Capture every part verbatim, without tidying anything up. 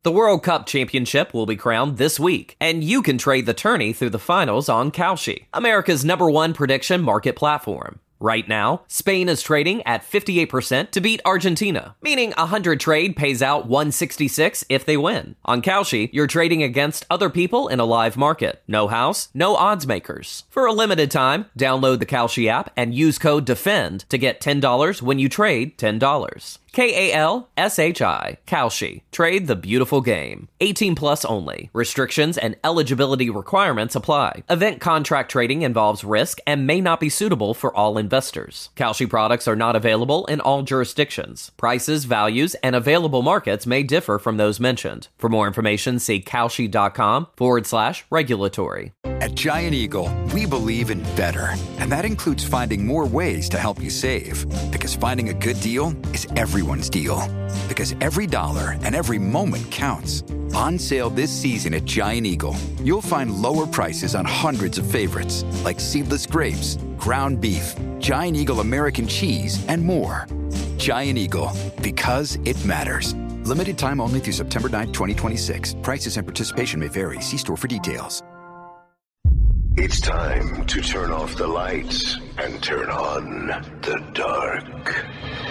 The World Cup Championship will be crowned this week, and you can trade the tourney through the finals on Kalshi, America's number one prediction market platform. Right now, Spain is trading at fifty-eight percent to beat Argentina, meaning a one hundred trade pays out one sixty-six if they win. On Kalshi, you're trading against other people in a live market. No house, no odds makers. For a limited time, download the Kalshi app and use code DEFEND to get ten dollars when you trade ten dollars. K A L S H I, Kalshi. Trade the beautiful game. eighteen plus only. Restrictions and eligibility requirements apply. Event contract trading involves risk and may not be suitable for all investors. Kalshi products are not available in all jurisdictions. Prices, values, and available markets may differ from those mentioned. For more information, see Kalshi.com forward slash regulatory. At Giant Eagle, we believe in better, and that includes finding more ways to help you save. Because finding a good deal is everyone's deal. Because every dollar and every moment counts. On sale this season at Giant Eagle, you'll find lower prices on hundreds of favorites, like seedless grapes, ground beef, Giant Eagle American cheese, and more. Giant Eagle, because it matters. Limited time only through September ninth, twenty twenty-six. Prices and participation may vary. See store for details. It's time to turn off the lights and turn on the dark.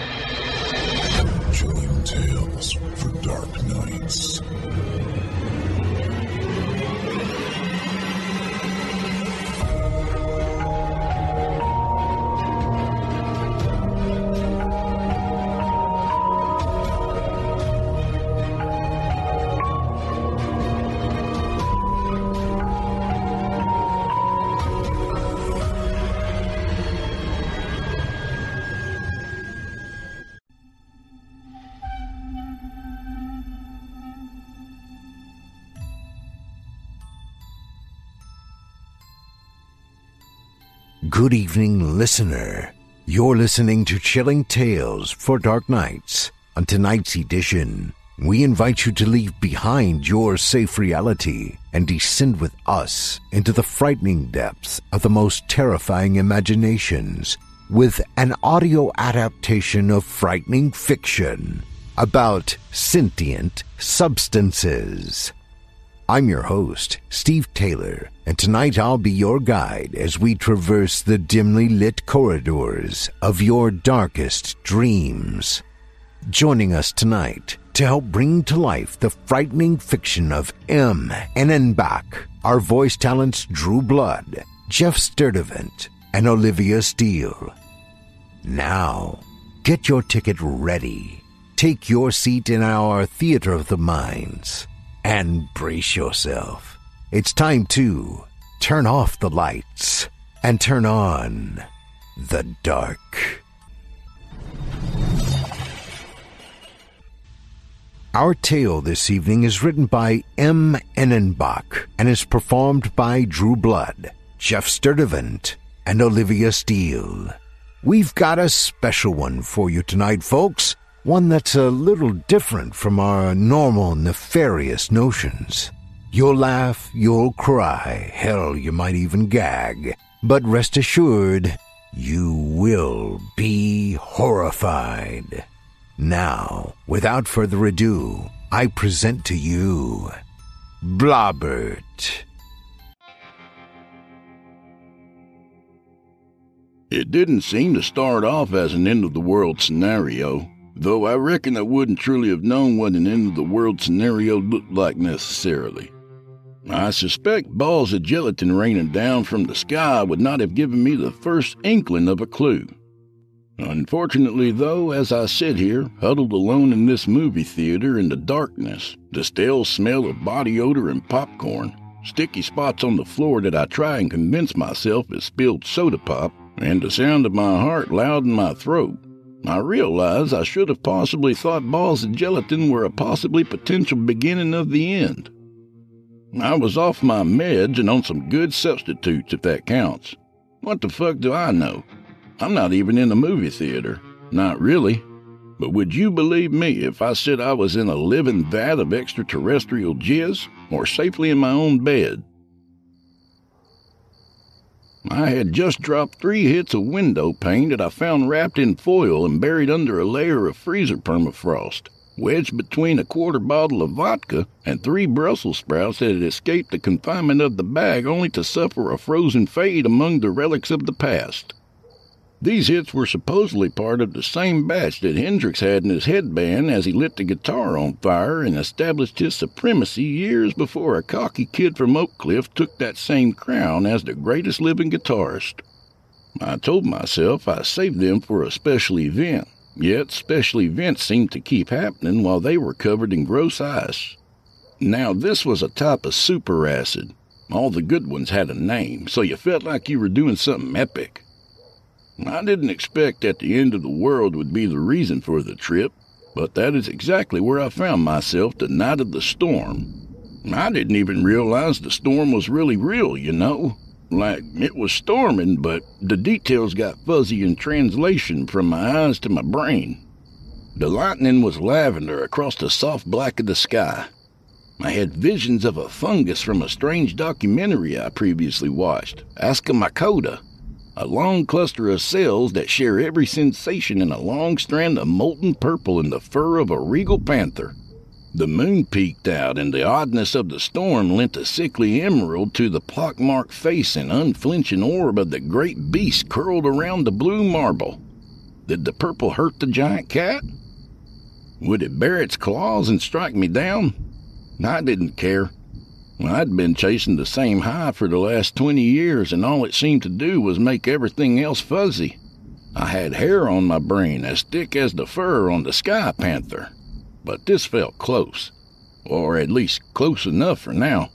Chilling tales for dark nights. Good evening, listener. You're listening to Chilling Tales for Dark Nights. On tonight's edition, we invite you to leave behind your safe reality and descend with us into the frightening depths of the most terrifying imaginations with an audio adaptation of frightening fiction about sentient substances. I'm your host, Steve Taylor, and tonight I'll be your guide as we traverse the dimly lit corridors of your darkest dreams. Joining us tonight to help bring to life the frightening fiction of M. Ennenbach, our voice talents Drew Blood, Jeff Sturdivant, and Olivia Steele. Now, get your ticket ready, take your seat in our Theater of the Minds, and brace yourself. It's time to turn off the lights and turn on the dark. Our tale this evening is written by M. Ennenbach and is performed by Drew Blood, Jeff Sturdivant, and Olivia Steele. We've got a special one for you tonight, folks. One that's a little different from our normal nefarious notions. You'll laugh, you'll cry, hell, you might even gag. But rest assured, you will be horrified. Now, without further ado, I present to you Blobbert. It didn't seem to start off as an end-of-the-world scenario, though I reckon I wouldn't truly have known what an end-of-the-world scenario looked like necessarily. I suspect balls of gelatin raining down from the sky would not have given me the first inkling of a clue. Unfortunately, though, as I sit here, huddled alone in this movie theater in the darkness, the stale smell of body odor and popcorn, sticky spots on the floor that I try and convince myself is spilled soda pop, and the sound of my heart loud in my throat, I realize I should have possibly thought balls of gelatin were a possibly potential beginning of the end. I was off my meds and on some good substitutes, if that counts. What the fuck do I know? I'm not even in the movie theater. Not really. But would you believe me if I said I was in a living vat of extraterrestrial jizz, or safely in my own bed? I had just dropped three hits of window pane that I found wrapped in foil and buried under a layer of freezer permafrost. wedged between a quarter bottle of vodka and three Brussels sprouts that had escaped the confinement of the bag only to suffer a frozen fate among the relics of the past. These hits were supposedly part of the same batch that Hendrix had in his headband as he lit the guitar on fire and established his supremacy years before a cocky kid from Oak Cliff took that same crown as the greatest living guitarist. I told myself I saved them for a special event, yet special events seemed to keep happening while they were covered in gross ice. Now this was a type of super acid. All the good ones had a name, so you felt like you were doing something epic. I didn't expect that the end of the world would be the reason for the trip, but that is exactly where I found myself the night of the storm. I didn't even realize the storm was really real, you know. Like, it was storming, but the details got fuzzy in translation from my eyes to my brain. The lightning was lavender across the soft black of the sky. I had visions of a fungus from a strange documentary I previously watched, Ascomycota. A long cluster of cells that share every sensation in a long strand of molten purple in the fur of a regal panther. The moon peeked out, and the oddness of the storm lent a sickly emerald to the pockmarked face and unflinching orb of the great beast curled around the blue marble. Did the purple hurt the giant cat? Would it bare its claws and strike me down? I didn't care. I'd been chasing the same high for the last twenty years, and all it seemed to do was make everything else fuzzy. I had hair on my brain as thick as the fur on the sky panther, but this felt close, or at least close enough for now.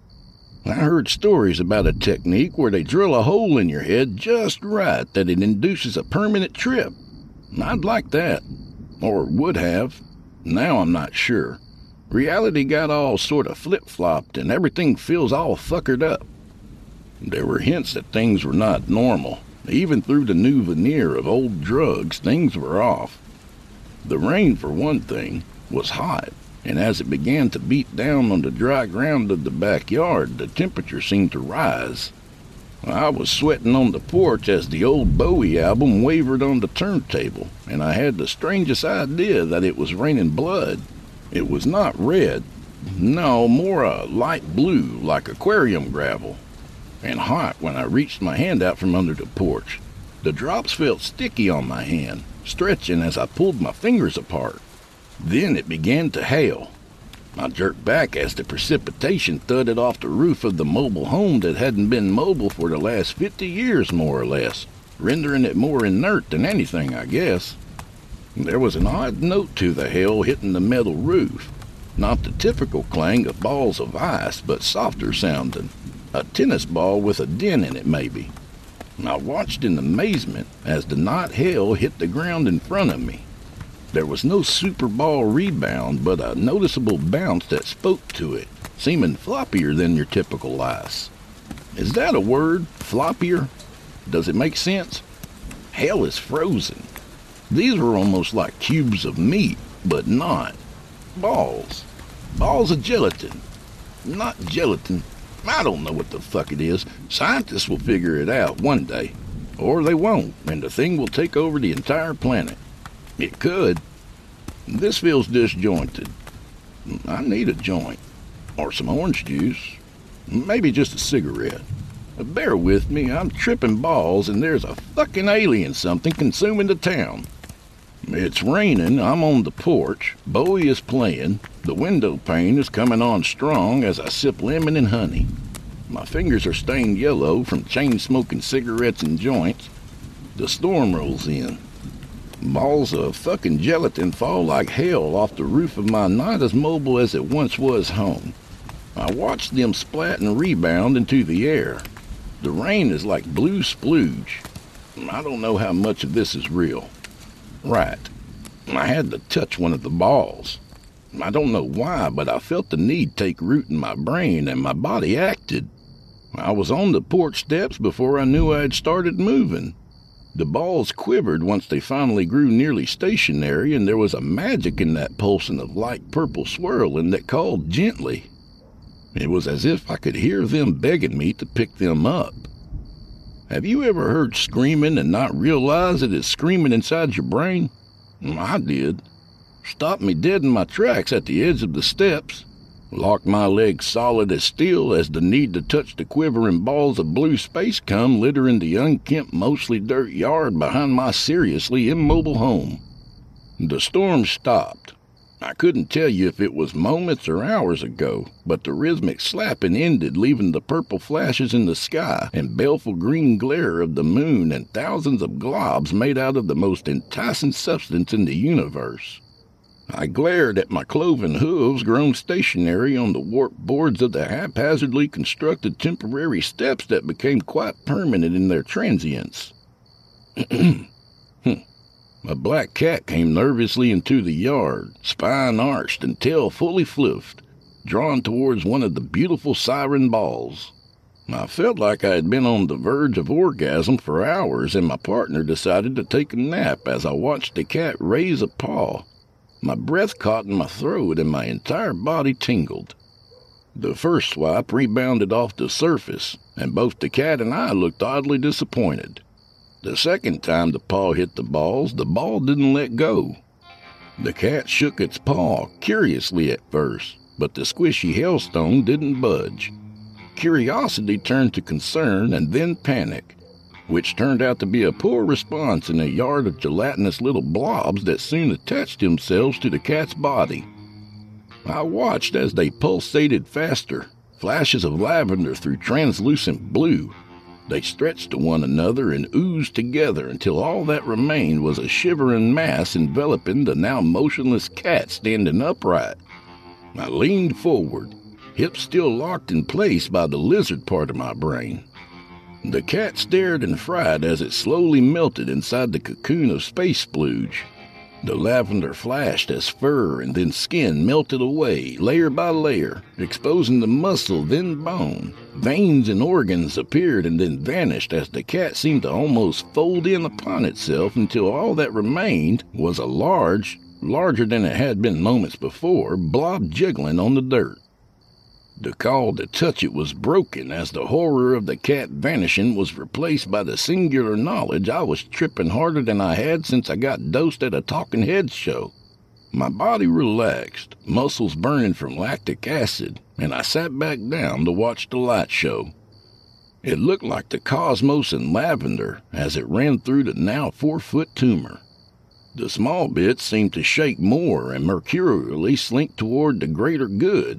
I heard stories about a technique where they drill a hole in your head just right that it induces a permanent trip. I'd like that, or would have. Now I'm not sure. Reality got all sort of flip-flopped, and everything feels all fuckered up. There were hints that things were not normal. Even through the new veneer of old drugs, things were off. The rain, for one thing, was hot, and as it began to beat down on the dry ground of the backyard, the temperature seemed to rise. I was sweating on the porch as the old Bowie album wavered on the turntable, and I had the strangest idea that it was raining blood. It was not red. No, more a light blue, like aquarium gravel. And hot when I reached my hand out from under the porch. The drops felt sticky on my hand, stretching as I pulled my fingers apart. Then it began to hail. I jerked back as the precipitation thudded off the roof of the mobile home that hadn't been mobile for the last fifty years, more or less, rendering it more inert than anything, I guess. There was an odd note to the hail hitting the metal roof. Not the typical clang of balls of ice, but softer sounding. A tennis ball with a dent in it, maybe. I watched in amazement as the night hail hit the ground in front of me. There was no super ball rebound, but a noticeable bounce that spoke to it, seeming floppier than your typical ice. Is that a word? Floppier? Does it make sense? Hail is frozen. These were almost like cubes of meat, but not. Balls. Balls of gelatin. Not gelatin. I don't know what the fuck it is. Scientists will figure it out one day. Or they won't, and the thing will take over the entire planet. It could. This feels disjointed. I need a joint. Or some orange juice. Maybe just a cigarette. Bear with me, I'm tripping balls, and there's a fucking alien something consuming the town. It's raining, I'm on the porch, Bowie is playing, the window pane is coming on strong as I sip lemon and honey. My fingers are stained yellow from chain-smoking cigarettes and joints. The storm rolls in. Balls of fucking gelatin fall like hail off the roof of my not as mobile as it once was home. I watch them splat and rebound into the air. The rain is like blue splooge. I don't know how much of this is real. Right. I had to touch one of the balls. I don't know why, but I felt the need take root in my brain, and my body acted. I was on the porch steps before I knew I had started moving. The balls quivered once they finally grew nearly stationary, and there was a magic in that pulsing of light purple swirling that called gently. It was as if I could hear them begging me to pick them up. Have you ever heard screaming and not realize it is screaming inside your brain? I did. stopped me dead in my tracks at the edge of the steps, locked my legs solid as steel as the need to touch the quivering balls of blue space cum littering the unkempt, mostly dirt yard behind my seriously immobile home. The storm stopped. I couldn't tell you if it was moments or hours ago, but the rhythmic slapping ended, leaving the purple flashes in the sky and baleful green glare of the moon and thousands of globs made out of the most enticing substance in the universe. I glared at my cloven hooves grown stationary on the warped boards of the haphazardly constructed temporary steps that became quite permanent in their transience. A black cat came nervously into the yard, spine arched and tail fully fluffed, drawn towards one of the beautiful siren balls. I felt like I had been on the verge of orgasm for hours, and my partner decided to take a nap as I watched the cat raise a paw. My breath caught in my throat and my entire body tingled. The first swipe rebounded off the surface, and both the cat and I looked oddly disappointed. The second time the paw hit the balls, the ball didn't let go. The cat shook its paw curiously at first, but the squishy hailstone didn't budge. Curiosity turned to concern and then panic, which turned out to be a poor response in a yard of gelatinous little blobs that soon attached themselves to the cat's body. I watched as they pulsated faster, flashes of lavender through translucent blue. They stretched to one another and oozed together until all that remained was a shivering mass enveloping the now motionless cat standing upright. I leaned forward, hips still locked in place by the lizard part of my brain. The cat stared and fried as it slowly melted inside the cocoon of space splooge. The lavender flashed as fur and then skin melted away, layer by layer, exposing the muscle, then bone. Veins and organs appeared and then vanished as the cat seemed to almost fold in upon itself until all that remained was a large, larger than it had been moments before, blob jiggling on the dirt. The call to touch it was broken as the horror of the cat vanishing was replaced by the singular knowledge I was tripping harder than I had since I got dosed at a Talking Heads show. My body relaxed, muscles burning from lactic acid, and I sat back down to watch the light show. It looked like the cosmos in lavender as it ran through the now four-foot tumor. The small bits seemed to shake more and mercurially slink toward the greater good.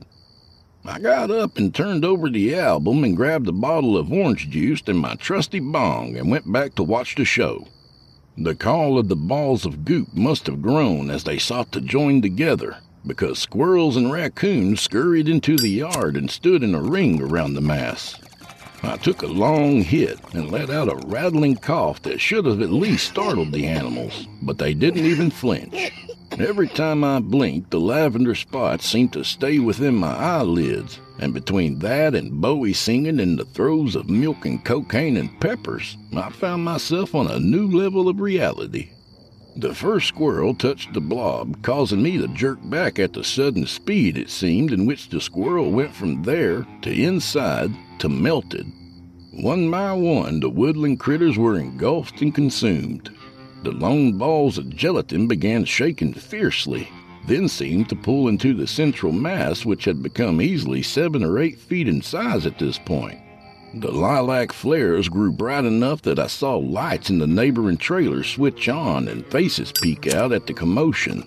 I got up and turned over the album and grabbed a bottle of orange juice and my trusty bong and went back to watch the show. The call of the balls of goop must have grown as they sought to join together, because squirrels and raccoons scurried into the yard and stood in a ring around the mass. I took a long hit and let out a rattling cough that should have at least startled the animals, but they didn't even flinch. Every time I blinked, the lavender spots seemed to stay within my eyelids, and between that and Bowie singing in the throes of milk and cocaine and peppers, I found myself on a new level of reality. The first squirrel touched the blob, causing me to jerk back at the sudden speed, it seemed, in which the squirrel went from there to inside to melted. One by one, the woodland critters were engulfed and consumed. The lone balls of gelatin began shaking fiercely, then seemed to pull into the central mass, which had become easily seven or eight feet in size at this point. The lilac flares grew bright enough that I saw lights in the neighboring trailers switch on and faces peek out at the commotion.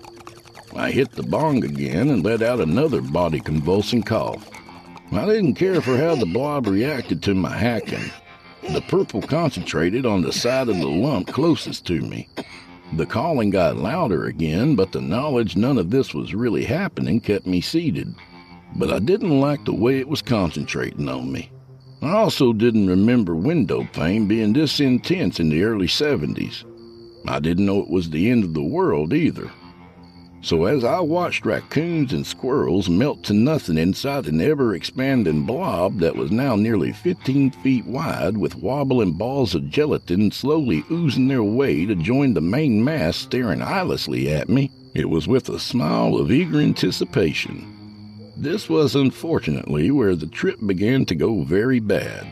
I hit the bong again and let out another body-convulsing cough. I didn't care for how the blob reacted to my hacking. The purple concentrated on the side of the lump closest to me. The calling got louder again, but the knowledge none of this was really happening kept me seated. But I didn't like the way it was concentrating on me. I also didn't remember window pane being this intense in the early seventies. I didn't know it was the end of the world either. So as I watched raccoons and squirrels melt to nothing inside an ever-expanding blob that was now nearly fifteen feet wide with wobbling balls of gelatin slowly oozing their way to join the main mass staring eyelessly at me, it was with a smile of eager anticipation. This was unfortunately where the trip began to go very bad.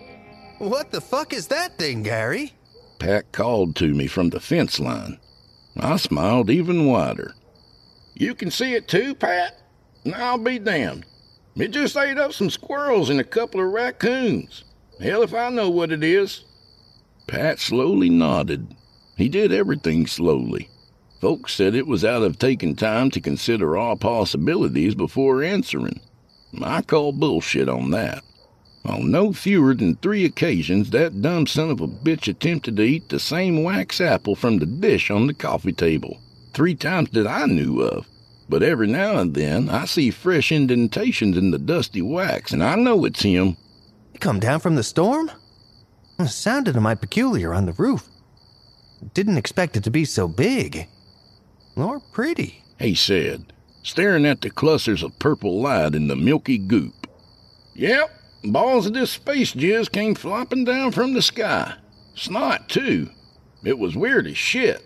What the fuck is that thing, Gary? Pat called to me from the fence line. I smiled even wider. You can see it too, Pat? I'll be damned. It just ate up some squirrels and a couple of raccoons. Hell if I know what it is. Pat slowly nodded. He did everything slowly. Folks said it was out of taking time to consider all possibilities before answering. I call bullshit on that. On no fewer than three occasions, that dumb son of a bitch attempted to eat the same wax apple from the dish on the coffee table. Three times that I knew of. But every now and then, I see fresh indentations in the dusty wax, and I know it's him. Come down from the storm? It sounded a mite peculiar on the roof. Didn't expect it to be so big. Nor pretty, he said, staring at the clusters of purple light in the milky goop. Yep, balls of this space jizz came flopping down from the sky. Snot, too. It was weird as shit.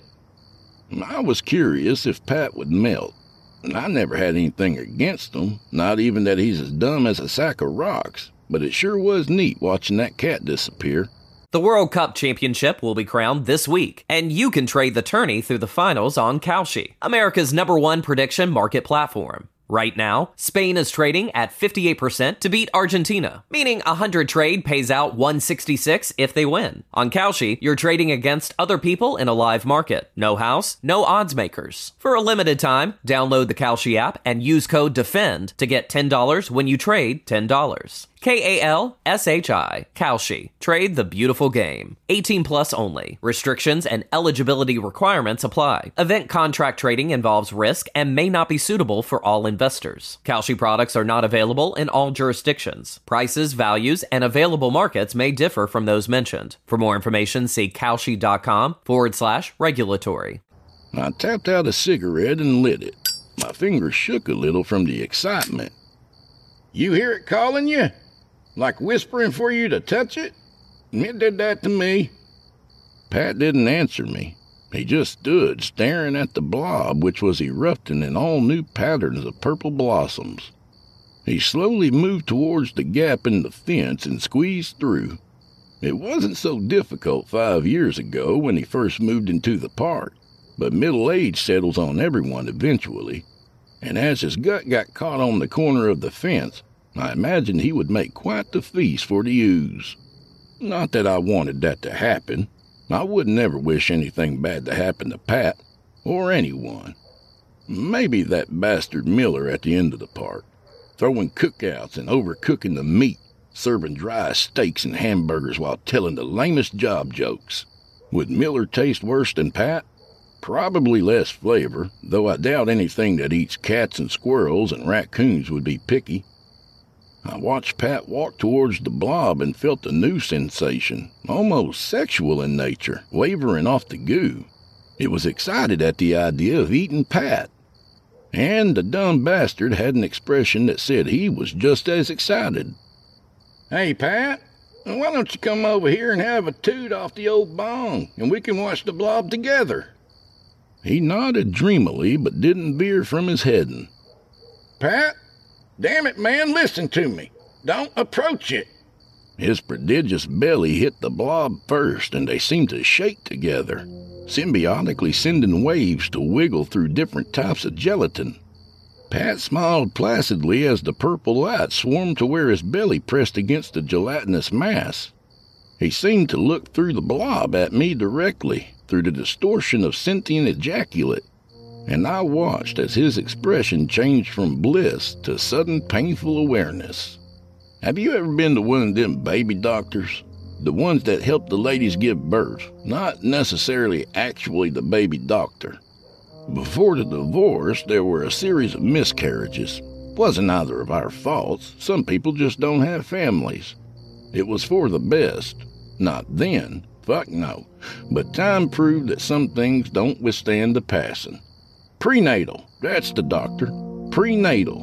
I was curious if Pat would melt. I never had anything against him, not even that he's as dumb as a sack of rocks, but it sure was neat watching that cat disappear. The World Cup Championship will be crowned this week, and you can trade the tourney through the finals on Kalshi, America's number one prediction market platform. Right now, Spain is trading at fifty-eight percent to beat Argentina, meaning a one hundred trade pays out one hundred sixty-six if they win. On Kalshi, you're trading against other people in a live market. No house, no odds makers. For a limited time, download the Kalshi app and use code DEFEND to get ten dollars when you trade ten dollars. K A L S H I, Kalshi. Trade the beautiful game. eighteen plus only. Restrictions and eligibility requirements apply. Event contract trading involves risk and may not be suitable for all investors. Kalshi products are not available in all jurisdictions. Prices, values, and available markets may differ from those mentioned. For more information, see kalshi.com forward slash regulatory. I tapped out a cigarette and lit it. My fingers shook a little from the excitement. You hear it calling you? Like whispering for you to touch it? It did that to me. Pat didn't answer me. He just stood staring at the blob, which was erupting in all new patterns of purple blossoms. He slowly moved towards the gap in the fence and squeezed through. It wasn't so difficult five years ago when he first moved into the park, but middle age settles on everyone eventually, and as his gut got caught on the corner of the fence, I imagined he would make quite the feast for the ewes. Not that I wanted that to happen. I would never wish anything bad to happen to Pat, or anyone. Maybe that bastard Miller at the end of the park, throwing cookouts and overcooking the meat, serving dry steaks and hamburgers while telling the lamest job jokes. Would Miller taste worse than Pat? Probably less flavor, though I doubt anything that eats cats and squirrels and raccoons would be picky. I watched Pat walk towards the blob and felt a new sensation, almost sexual in nature, wavering off the goo. It was excited at the idea of eating Pat. And the dumb bastard had an expression that said he was just as excited. Hey, Pat, why don't you come over here and have a toot off the old bong, and we can watch the blob together? He nodded dreamily, but didn't veer from his heading. Pat? Damn it, man, listen to me. Don't approach it. His prodigious belly hit the blob first, and they seemed to shake together, symbiotically sending waves to wiggle through different types of gelatin. Pat smiled placidly as the purple light swarmed to where his belly pressed against the gelatinous mass. He seemed to look through the blob at me directly, through the distortion of sentient ejaculate, and I watched as his expression changed from bliss to sudden painful awareness. Have you ever been to one of them baby doctors? The ones that help the ladies give birth, not necessarily actually the baby doctor. Before the divorce, there were a series of miscarriages. Wasn't either of our faults. Some people just don't have families. It was for the best. Not then. Fuck no. But time proved that some things don't withstand the passing. Prenatal. That's the doctor. Prenatal.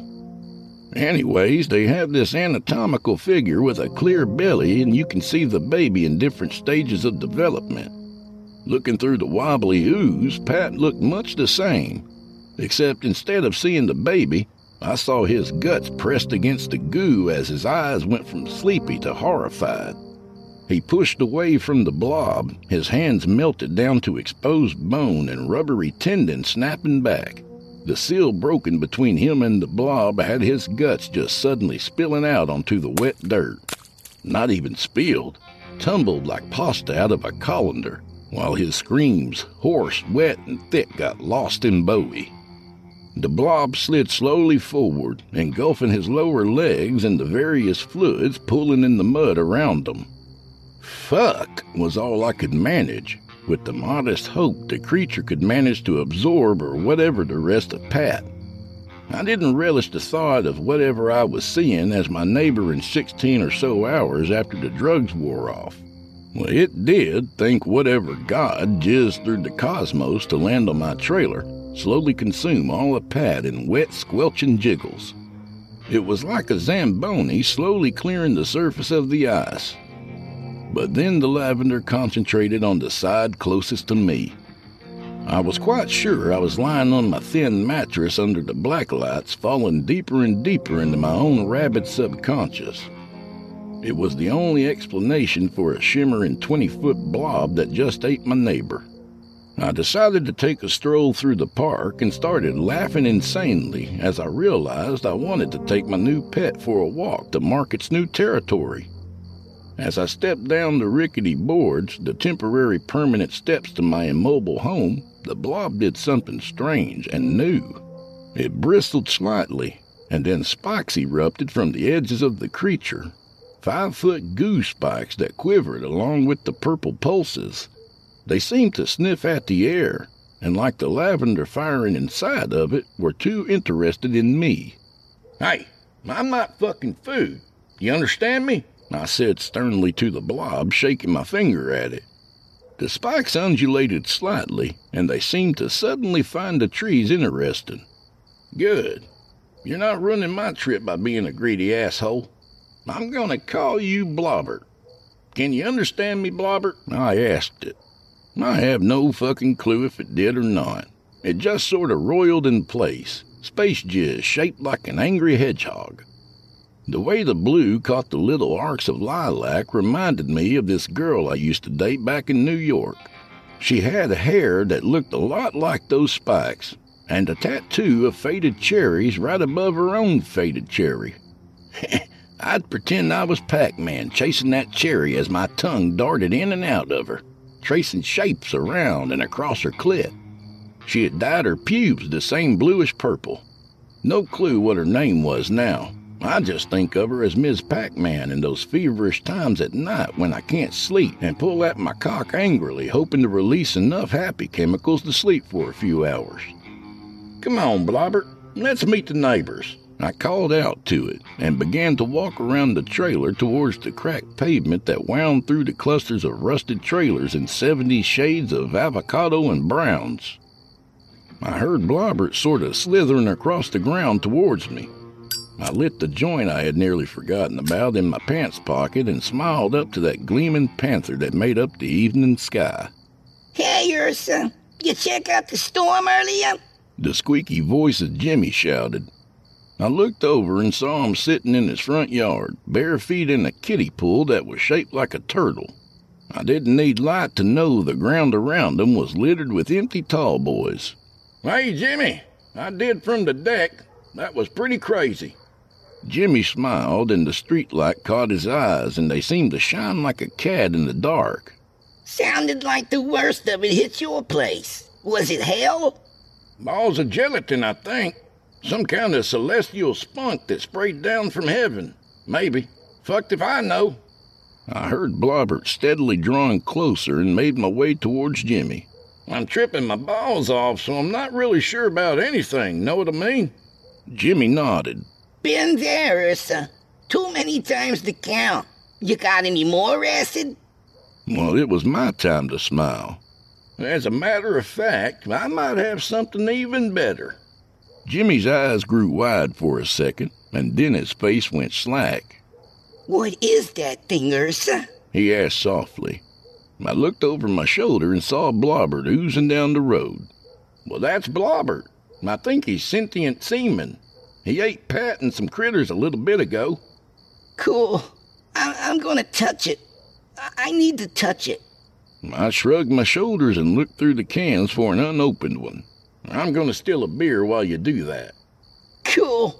Anyways, they have this anatomical figure with a clear belly, and you can see the baby in different stages of development. Looking through the wobbly ooze, Pat looked much the same, except instead of seeing the baby, I saw his guts pressed against the goo as his eyes went from sleepy to horrified. He pushed away from the blob, his hands melted down to exposed bone and rubbery tendon snapping back. The seal broken between him and the blob had his guts just suddenly spilling out onto the wet dirt. Not even spilled, tumbled like pasta out of a colander, while his screams, hoarse, wet, and thick, got lost in Bowie. The blob slid slowly forward, engulfing his lower legs and the various fluids pulling in the mud around them. Fuck was all I could manage, with the modest hope the creature could manage to absorb or whatever the rest of Pat. I didn't relish the thought of whatever I was seeing as my neighbor in sixteen or so hours after the drugs wore off. Well, it did think whatever God jizzed through the cosmos to land on my trailer slowly consume all of Pat in wet, squelching jiggles. It was like a Zamboni slowly clearing the surface of the ice. But then the lavender concentrated on the side closest to me. I was quite sure I was lying on my thin mattress under the black lights, falling deeper and deeper into my own rabid subconscious. It was the only explanation for a shimmering twenty-foot blob that just ate my neighbor. I decided to take a stroll through the park and started laughing insanely as I realized I wanted to take my new pet for a walk to mark its new territory. As I stepped down the rickety boards, the temporary permanent steps to my immobile home, the blob did something strange and new. It bristled slightly, and then spikes erupted from the edges of the creature. Five-foot goose spikes that quivered along with the purple pulses. They seemed to sniff at the air, and like the lavender firing inside of it, were too interested in me. "Hey, I'm not fucking food. You understand me?" I said sternly to the blob, shaking my finger at it. The spikes undulated slightly, and they seemed to suddenly find the trees interesting. "Good. You're not ruining my trip by being a greedy asshole. I'm gonna call you Blobbert. Can you understand me, Blobbert?" I asked it. I have no fucking clue if it did or not. It just sort of roiled in place, space jizz shaped like an angry hedgehog. The way the blue caught the little arcs of lilac reminded me of this girl I used to date back in New York. She had hair that looked a lot like those spikes, and a tattoo of faded cherries right above her own faded cherry. I'd pretend I was Pac-Man chasing that cherry as my tongue darted in and out of her, tracing shapes around and across her clit. She had dyed her pubes the same bluish purple. No clue what her name was now. I just think of her as Miz Pac-Man in those feverish times at night when I can't sleep and pull at my cock angrily, hoping to release enough happy chemicals to sleep for a few hours. "Come on, Blobbert, let's meet the neighbors." I called out to it and began to walk around the trailer towards the cracked pavement that wound through the clusters of rusted trailers in seventy shades of avocado and browns. I heard Blobbert sort of slithering across the ground towards me. I lit the joint I had nearly forgotten about in my pants pocket and smiled up to that gleaming panther that made up the evening sky. "Hey, Ursa, you check out the storm earlier?" The squeaky voice of Jimmy shouted. I looked over and saw him sitting in his front yard, bare feet in a kiddie pool that was shaped like a turtle. I didn't need light to know the ground around him was littered with empty tall boys. "Hey, Jimmy, I did from the deck. That was pretty crazy." Jimmy smiled, and the streetlight caught his eyes, and they seemed to shine like a cat in the dark. "Sounded like the worst of it hit your place. Was it hell?" "Balls of gelatin, I think. Some kind of celestial spunk that sprayed down from heaven. Maybe. Fucked if I know." I heard Blobbert steadily drawing closer and made my way towards Jimmy. "I'm tripping my balls off, so I'm not really sure about anything, know what I mean?" Jimmy nodded. "Been there, Ursa. Too many times to count. You got any more acid?" Well, it was my time to smile. "As a matter of fact, I might have something even better." Jimmy's eyes grew wide for a second, and then his face went slack. "What is that thing, Ursa?" he asked softly. I looked over my shoulder and saw Blobbert oozing down the road. "Well, that's Blobbert. I think he's sentient semen. He ate Pat and some critters a little bit ago." "Cool. I- I'm gonna touch it. I-, I need to touch it." I shrugged my shoulders and looked through the cans for an unopened one. I'm gonna steal a beer while you do that. Cool.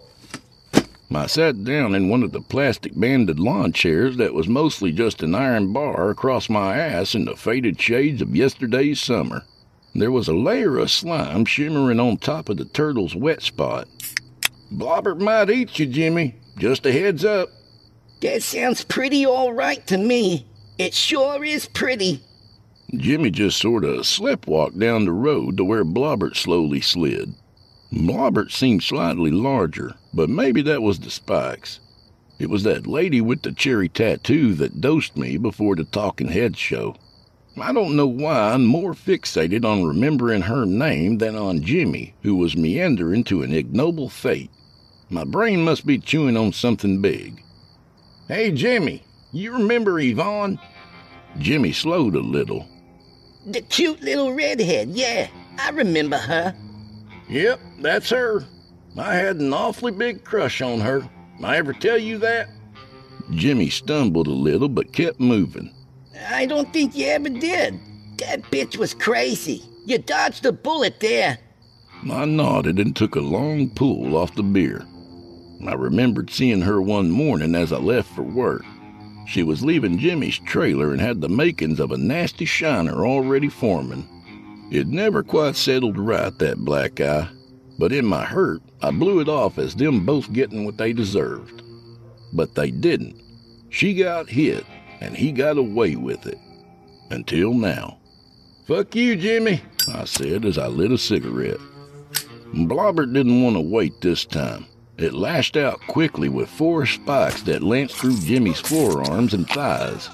I sat down in one of the plastic-banded lawn chairs that was mostly just an iron bar across my ass in the faded shades of yesterday's summer. There was a layer of slime shimmering on top of the turtle's wet spot. Blobbert might eat you, Jimmy. Just a heads up. That sounds pretty all right to me. It sure is pretty. Jimmy just sort of sleptwalked down the road to where Blobbert slowly slid. Blobbert seemed slightly larger, but maybe that was the spikes. It was that lady with the cherry tattoo that dosed me before the Talking Heads show. I don't know why I'm more fixated on remembering her name than on Jimmy, who was meandering to an ignoble fate. My brain must be chewing on something big. Hey, Jimmy, you remember Yvonne? Jimmy slowed a little. The cute little redhead, yeah, I remember her. Yep, that's her. I had an awfully big crush on her. I ever tell you that? Jimmy stumbled a little but kept moving. I don't think you ever did. That bitch was crazy. You dodged a bullet there. I nodded and took a long pull off the beer. I remembered seeing her one morning as I left for work. She was leaving Jimmy's trailer and had the makings of a nasty shiner already forming. It never quite settled right, that black eye, but in my hurt, I blew it off as them both getting what they deserved. But they didn't. She got hit, and he got away with it. Until now. Fuck you, Jimmy, I said as I lit a cigarette. Blobbert didn't want to wait this time. It lashed out quickly with four spikes that lanced through Jimmy's forearms and thighs.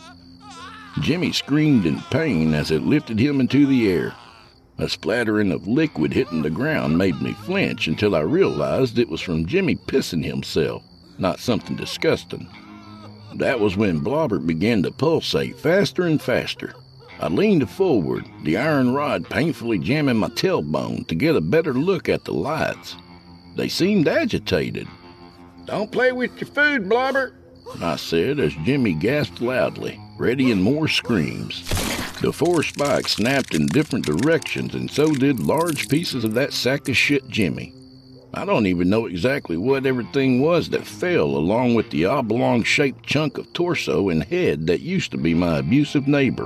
Jimmy screamed in pain as it lifted him into the air. A splattering of liquid hitting the ground made me flinch until I realized it was from Jimmy pissing himself, not something disgusting. That was when Blobbert began to pulsate faster and faster. I leaned forward, the iron rod painfully jamming my tailbone to get a better look at the lights. They seemed agitated. Don't play with your food, Blobbert, I said as Jimmy gasped loudly, readying more screams. The four spikes snapped in different directions, and so did large pieces of that sack of shit Jimmy. I don't even know exactly what everything was that fell along with the oblong-shaped chunk of torso and head that used to be my abusive neighbor.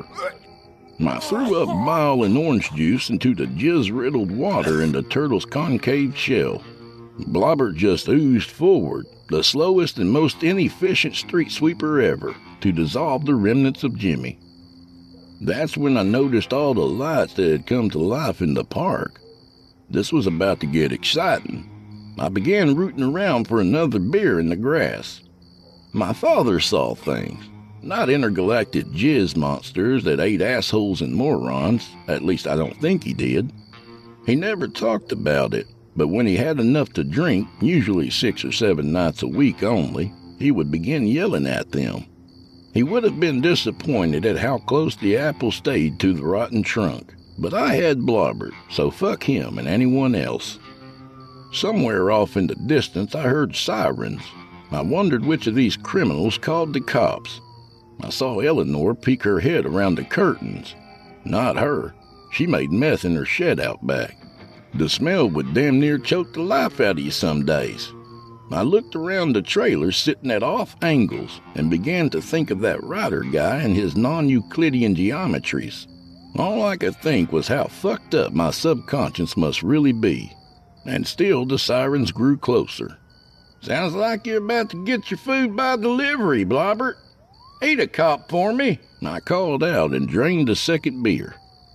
I threw up bile and orange juice into the jizz-riddled water in the turtle's concave shell. Blobbert just oozed forward, the slowest and most inefficient street sweeper ever, to dissolve the remnants of Jimmy. That's when I noticed all the lights that had come to life in the park. This was about to get exciting. I began rooting around for another beer in the grass. My father saw things, not intergalactic jizz monsters that ate assholes and morons, at least I don't think he did. He never talked about it, but when he had enough to drink, usually six or seven nights a week only, he would begin yelling at them. He would have been disappointed at how close the apple stayed to the rotten trunk, but I had Blobbert, so fuck him and anyone else. Somewhere off in the distance I heard sirens. I wondered which of these criminals called the cops. I saw Eleanor peek her head around the curtains. Not her. She made meth in her shed out back. The smell would damn near choke the life out of you some days. I looked around the trailer sitting at off angles and began to think of that Ryder guy and his non-Euclidean geometries. All I could think was how fucked up my subconscious must really be. And still the sirens grew closer. Sounds like you're about to get your food by delivery, Blobbert. Eat a cop for me, I called out and drained a second beer.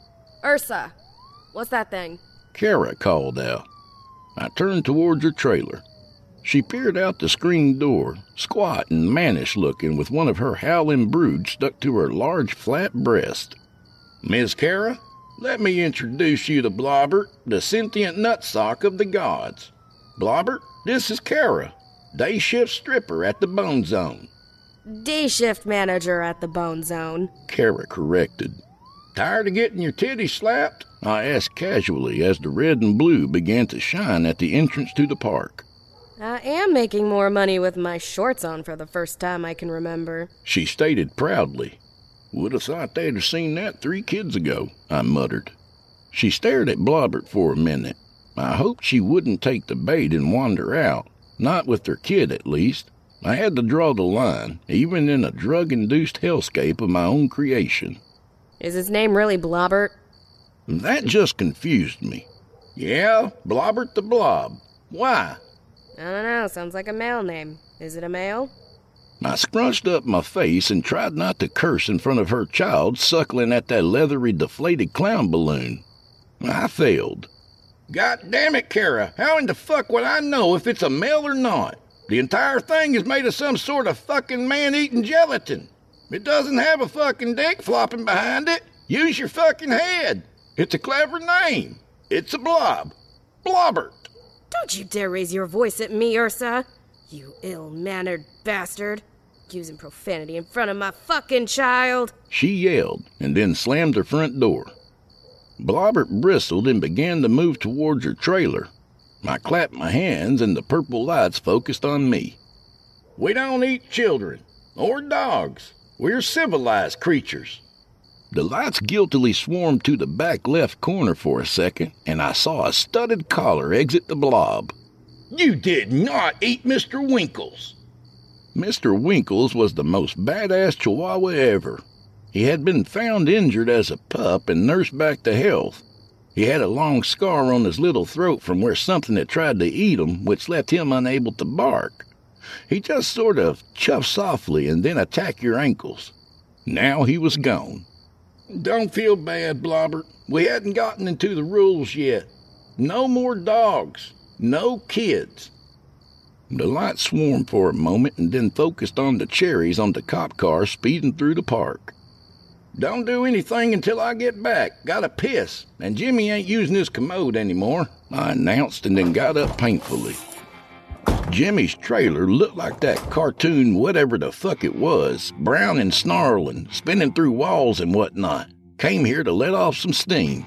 Ursa, what's that thing? Kara called out. I turned towards her trailer. She peered out the screen door, squat and mannish-looking with one of her howling broods stuck to her large flat breast. Miss Kara, let me introduce you to Blobbert, the sentient nutsock of the gods. Blobbert, this is Kara, day shift stripper at the Bone Zone. Day shift manager at the Bone Zone, Kara corrected. Tired of getting your titties slapped? I asked casually as the red and blue began to shine at the entrance to the park. I am making more money with my shorts on for the first time I can remember, she stated proudly. Would have thought they'd have seen that three kids ago, I muttered. She stared at Blobbert for a minute. I hoped she wouldn't take the bait and wander out, not with her kid at least. I had to draw the line, even in a drug-induced hellscape of my own creation. Is his name really Blobbert? That just confused me. Yeah, Blobbert the Blob. Why? I don't know, sounds like a male name. Is it a male? I scrunched up my face and tried not to curse in front of her child suckling at that leathery, deflated clown balloon. I failed. God damn it, Kara, how in the fuck would I know if it's a male or not? The entire thing is made of some sort of fucking man-eating gelatin. It doesn't have a fucking dick flopping behind it. Use your fucking head. It's a clever name. It's a blob. Blobbert. Don't you dare raise your voice at me, Ursa. You ill-mannered bastard. Using profanity in front of my fucking child. She yelled and then slammed her front door. Blobbert bristled and began to move towards her trailer. I clapped my hands and the purple lights focused on me. We don't eat children or dogs. We're civilized creatures. The lights guiltily swarmed to the back left corner for a second, and I saw a studded collar exit the blob. You did not eat Mister Winkles. Mister Winkles was the most badass chihuahua ever. He had been found injured as a pup and nursed back to health. He had a long scar on his little throat from where something had tried to eat him, which left him unable to bark. He just sort of chuffed softly and then attacked your ankles. Now he was gone. Don't feel bad, Blobbert. We hadn't gotten into the rules yet. No more dogs. No kids. The light swarmed for a moment and then focused on the cherries on the cop car speeding through the park. Don't do anything until I get back. Gotta piss, and Jimmy ain't using his commode anymore, I announced and then got up painfully. Jimmy's trailer looked like that cartoon whatever the fuck it was, brown and snarling, spinning through walls and whatnot. Came here to let off some steam.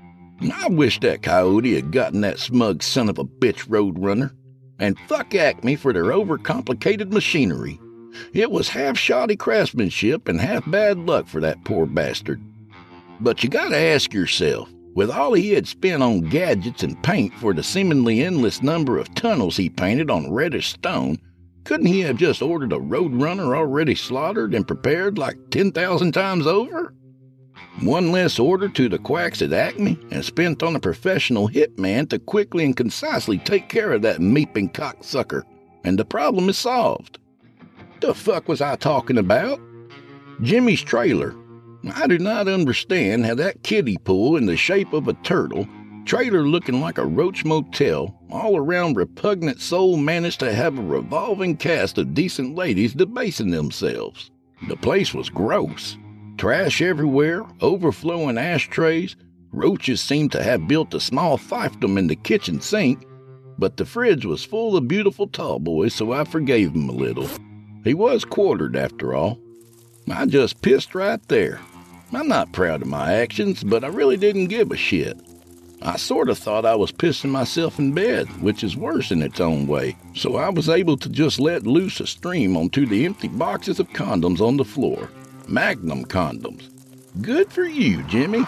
I wish that coyote had gotten that smug son of a bitch roadrunner. And fuck Acme for their overcomplicated machinery. It was half shoddy craftsmanship and half bad luck for that poor bastard. But you gotta ask yourself, with all he had spent on gadgets and paint for the seemingly endless number of tunnels he painted on reddish stone, couldn't he have just ordered a roadrunner already slaughtered and prepared like ten thousand times over? One less order to the quacks at Acme and spent on a professional hitman to quickly and concisely take care of that meeping cocksucker, and the problem is solved. The fuck was I talking about? Jimmy's trailer. I do not understand how that kiddie pool in the shape of a turtle, trailer looking like a roach motel, all around repugnant soul managed to have a revolving cast of decent ladies debasing themselves. The place was gross. Trash everywhere, overflowing ashtrays. Roaches seemed to have built a small fiefdom in the kitchen sink, but the fridge was full of beautiful tall boys, so I forgave him a little. He was quartered, after all. I just pissed right there. I'm not proud of my actions, but I really didn't give a shit. I sort of thought I was pissing myself in bed, which is worse in its own way, so I was able to just let loose a stream onto the empty boxes of condoms on the floor. Magnum condoms. Good for you, Jimmy.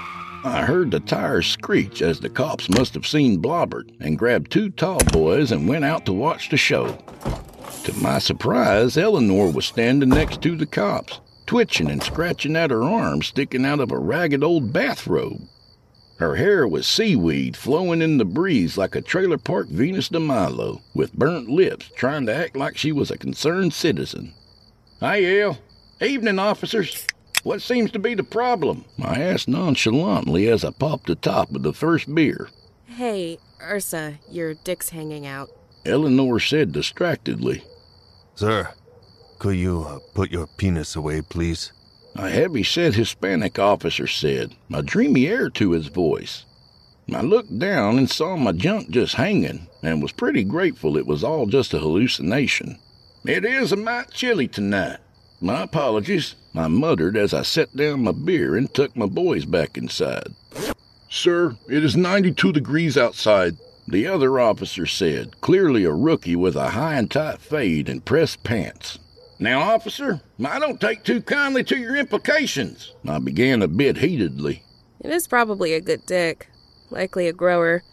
I heard the tires screech as the cops must have seen Blobbert and grabbed two tall boys and went out to watch the show. To my surprise, Eleanor was standing next to the cops, twitching and scratching at her arm sticking out of a ragged old bathrobe. Her hair was seaweed flowing in the breeze like a trailer park Venus de Milo, with burnt lips trying to act like she was a concerned citizen. Hey, El. Evening, officers. What seems to be the problem? I asked nonchalantly as I popped the top of the first beer. Hey, Ursa, your dick's hanging out. Eleanor said distractedly. Sir, could you uh, put your penis away, please? A heavy-set Hispanic officer said, a dreamy air to his voice. I looked down and saw my junk just hanging, and was pretty grateful it was all just a hallucination. It is a mite chilly tonight. My apologies, I muttered as I set down my beer and took my boys back inside. Sir, it is ninety-two degrees outside, the other officer said, clearly a rookie with a high and tight fade and pressed pants. Now, officer, I don't take too kindly to your implications, I began a bit heatedly. It is probably a good dick. Likely a grower.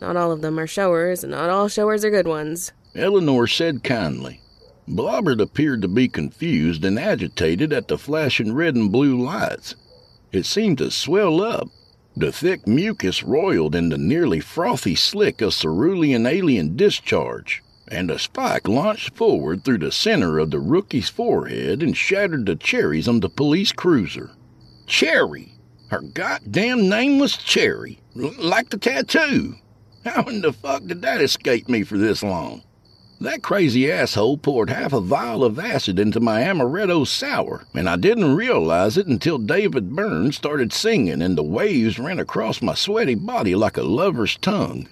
Not all of them are showers, and not all showers are good ones. Eleanor said kindly. Blobbert appeared to be confused and agitated at the flashing red and blue lights. It seemed to swell up. The thick mucus roiled in the nearly frothy slick of cerulean alien discharge, and a spike launched forward through the center of the rookie's forehead and shattered the cherries on the police cruiser. Cherry! Her goddamn name was Cherry, L- like the tattoo. How in the fuck did that escape me for this long? That crazy asshole poured half a vial of acid into my amaretto sour, and I didn't realize it until David Byrne started singing and the waves ran across my sweaty body like a lover's tongue.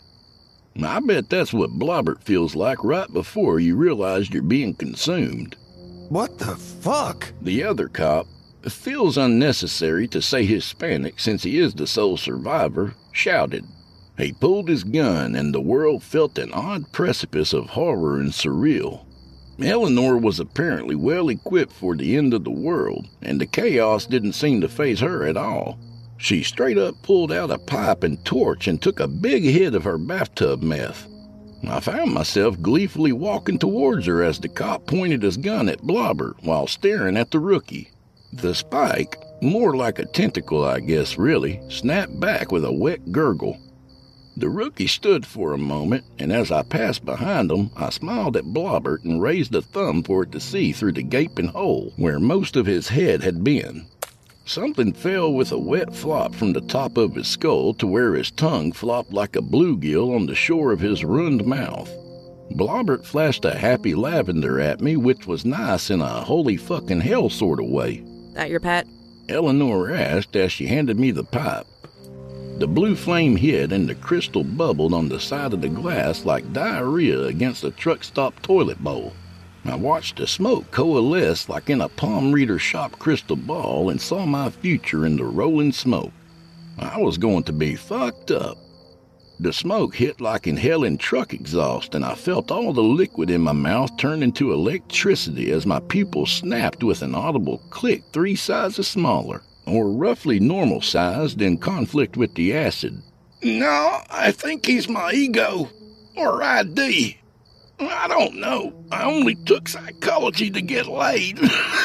I bet that's what Blobbert feels like right before you realize you're being consumed. What the fuck? The other cop, feels unnecessary to say Hispanic since he is the sole survivor, shouted. He pulled his gun, and the world felt an odd precipice of horror and surreal. Eleanor was apparently well equipped for the end of the world, and the chaos didn't seem to faze her at all. She straight up pulled out a pipe and torch and took a big hit of her bathtub meth. I found myself gleefully walking towards her as the cop pointed his gun at Blobbert while staring at the rookie. The spike, more like a tentacle I guess really, snapped back with a wet gurgle. The rookie stood for a moment, and as I passed behind him, I smiled at Blobbert and raised a thumb for it to see through the gaping hole where most of his head had been. Something fell with a wet flop from the top of his skull to where his tongue flopped like a bluegill on the shore of his ruined mouth. Blobbert flashed a happy lavender at me, which was nice in a holy fucking hell sort of way. That your pet? Eleanor asked as she handed me the pipe. The blue flame hit and the crystal bubbled on the side of the glass like diarrhea against a truck stop toilet bowl. I watched the smoke coalesce like in a palm reader shop crystal ball and saw my future in the rolling smoke. I was going to be fucked up. The smoke hit like inhaling truck exhaust, and I felt all the liquid in my mouth turn into electricity as my pupils snapped with an audible click three sizes smaller, or roughly normal sized in conflict with the acid. No, I think he's my ego, or I D. I don't know. I only took psychology to get laid.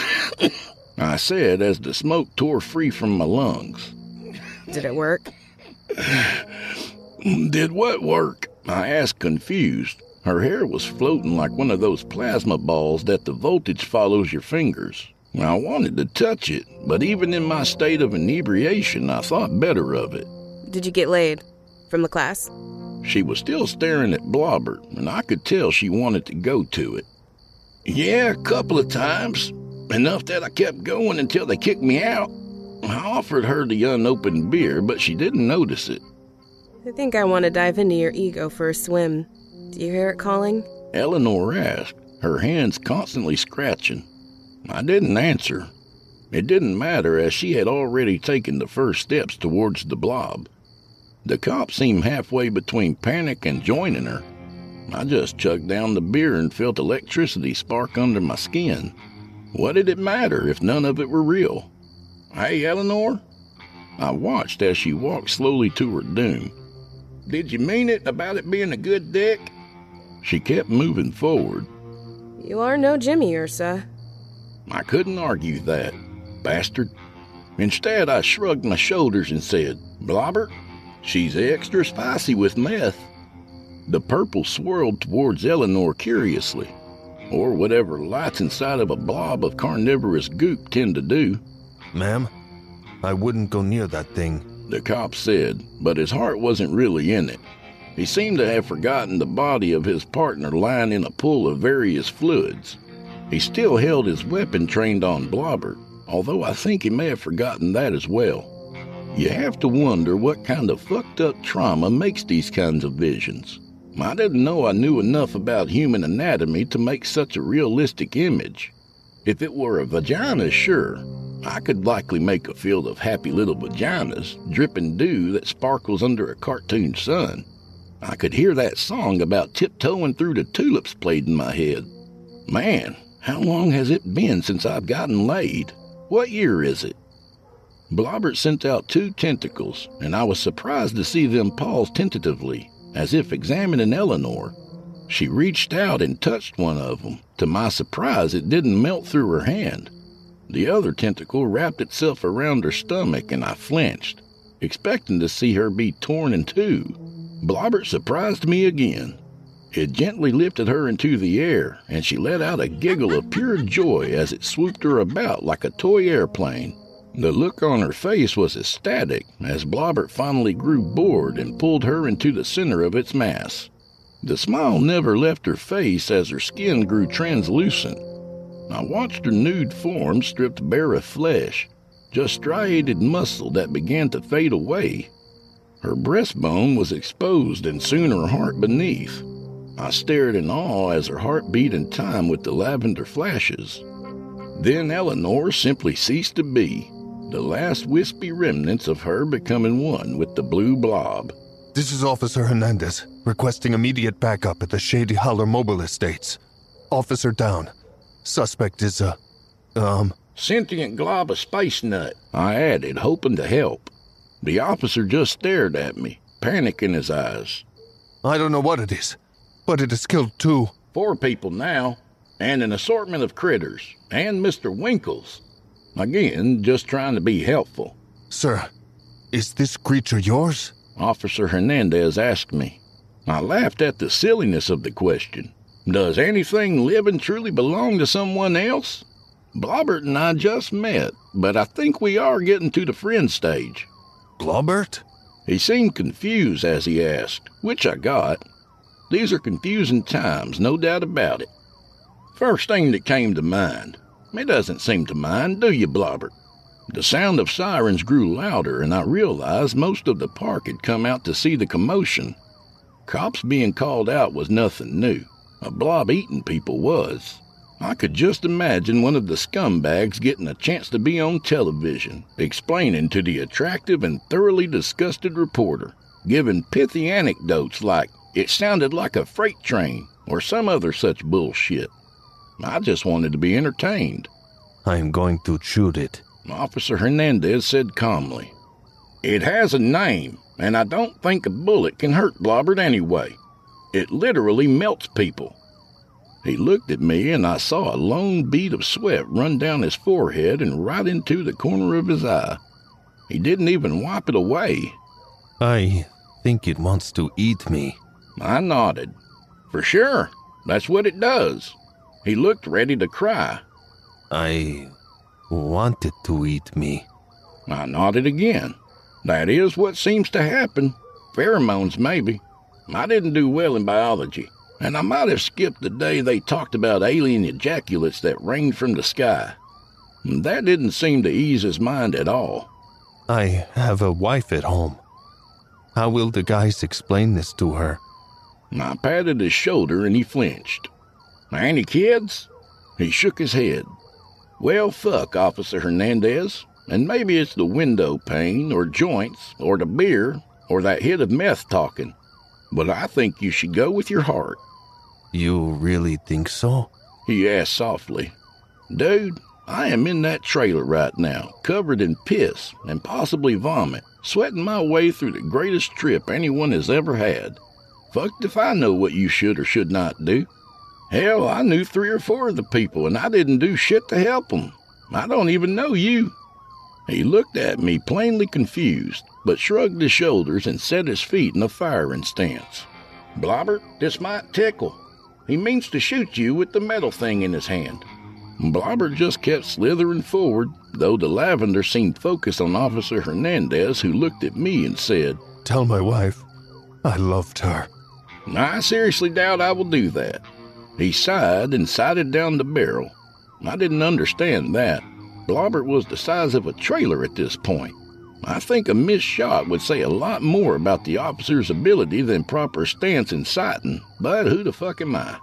I said as the smoke tore free from my lungs. Did it work? Did what work? I asked, confused. Her hair was floating like one of those plasma balls that the voltage follows your fingers. I wanted to touch it, but even in my state of inebriation, I thought better of it. Did you get laid? From the class? She was still staring at Blobbert, and I could tell she wanted to go to it. Yeah, a couple of times. Enough that I kept going until they kicked me out. I offered her the unopened beer, but she didn't notice it. I think I want to dive into your ego for a swim. Do you hear it calling? Eleanor asked, her hands constantly scratching. I didn't answer. It didn't matter, as she had already taken the first steps towards the blob. The cop seemed halfway between panic and joining her. I just chugged down the beer and felt electricity spark under my skin. What did it matter if none of it were real? Hey, Eleanor? I watched as she walked slowly to her doom. Did you mean it about it being a good dick? She kept moving forward. You are no Jimmy, Ursa. I couldn't argue that, bastard. Instead, I shrugged my shoulders and said, Blobbert, she's extra spicy with meth. The purple swirled towards Eleanor curiously, or whatever lights inside of a blob of carnivorous goop tend to do. Ma'am, I wouldn't go near that thing, the cop said, but his heart wasn't really in it. He seemed to have forgotten the body of his partner lying in a pool of various fluids. He still held his weapon trained on Blobbert, although I think he may have forgotten that as well. You have to wonder what kind of fucked up trauma makes these kinds of visions. I didn't know I knew enough about human anatomy to make such a realistic image. If it were a vagina, sure, I could likely make a field of happy little vaginas, dripping dew that sparkles under a cartoon sun. I could hear that song about tiptoeing through the tulips played in my head. Man, how long has it been since I've gotten laid? What year is it? Blobbert sent out two tentacles, and I was surprised to see them pause tentatively, as if examining Eleanor. She reached out and touched one of them. To my surprise, it didn't melt through her hand. The other tentacle wrapped itself around her stomach, and I flinched, expecting to see her be torn in two. Blobbert surprised me again. It gently lifted her into the air, and she let out a giggle of pure joy as it swooped her about like a toy airplane. The look on her face was ecstatic as Blobbert finally grew bored and pulled her into the center of its mass. The smile never left her face as her skin grew translucent. I watched her nude form stripped bare of flesh, just striated muscle that began to fade away. Her breastbone was exposed and soon her heart beneath. I stared in awe as her heart beat in time with the lavender flashes. Then Eleanor simply ceased to be, the last wispy remnants of her becoming one with the blue blob. This is Officer Hernandez, requesting immediate backup at the Shady Holler Mobile Estates. Officer down. Suspect is a, um... sentient glob of space nut, I added, hoping to help. The officer just stared at me, panic in his eyes. I don't know what it is, but it has killed two. Four people now, and an assortment of critters, and Mister Winkles. Again, just trying to be helpful. Sir, is this creature yours? Officer Hernandez asked me. I laughed at the silliness of the question. Does anything living truly belong to someone else? Blobbert and I just met, but I think we are getting to the friend stage. Blobbert? He seemed confused as he asked, which I got. These are confusing times, no doubt about it. First thing that came to mind. It doesn't seem to mind, do you, Blobbert? The sound of sirens grew louder, and I realized most of the park had come out to see the commotion. Cops being called out was nothing new. A blob eating people was. I could just imagine one of the scumbags getting a chance to be on television, explaining to the attractive and thoroughly disgusted reporter, giving pithy anecdotes like, it sounded like a freight train, or some other such bullshit. I just wanted to be entertained. I am going to shoot it, Officer Hernandez said calmly. It has a name, and I don't think a bullet can hurt Blobbert anyway. It literally melts people. He looked at me, and I saw a lone bead of sweat run down his forehead and right into the corner of his eye. He didn't even wipe it away. I think it wants to eat me. I nodded. For sure, that's what it does. He looked ready to cry. I want it to eat me. I nodded again. That is what seems to happen. Pheromones, maybe. I didn't do well in biology, and I might have skipped the day they talked about alien ejaculates that rained from the sky. That didn't seem to ease his mind at all. I have a wife at home. How will the guys explain this to her? I patted his shoulder and he flinched. Any kids? He shook his head. Well, fuck, Officer Hernandez. And maybe it's the window pane, or joints, or the beer, or that hit of meth talking. But I think you should go with your heart. You really think so? He asked softly. Dude, I am in that trailer right now, covered in piss and possibly vomit, sweating my way through the greatest trip anyone has ever had. Fucked if I know what you should or should not do. Hell, I knew three or four of the people, and I didn't do shit to help them. I don't even know you. He looked at me plainly confused, but shrugged his shoulders and set his feet in a firing stance. Blobbert, this might tickle. He means to shoot you with the metal thing in his hand. Blobbert just kept slithering forward, though the lavender seemed focused on Officer Hernandez, who looked at me and said, Tell my wife I loved her. I seriously doubt I will do that. He sighed and sighted down the barrel. I didn't understand that. Blobbert was the size of a trailer at this point. I think a missed shot would say a lot more about the officer's ability than proper stance and sighting, but who the fuck am I?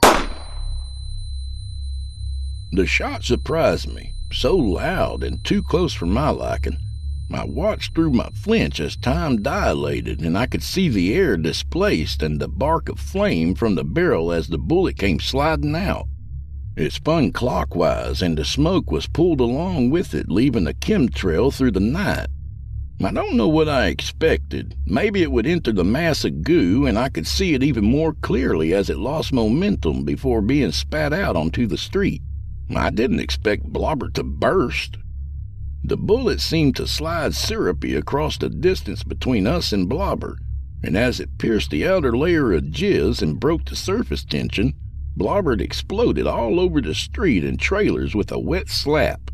The shot surprised me, so loud and too close for my liking. I watched through my flinch as time dilated, and I could see the air displaced and the bark of flame from the barrel as the bullet came sliding out. It spun clockwise, and the smoke was pulled along with it, leaving a chemtrail through the night. I don't know what I expected. Maybe it would enter the mass of goo and I could see it even more clearly as it lost momentum before being spat out onto the street. I didn't expect Blobber to burst. The bullet seemed to slide syrupy across the distance between us and Blobber, and as it pierced the outer layer of jizz and broke the surface tension, Blobber exploded all over the street and trailers with a wet slap.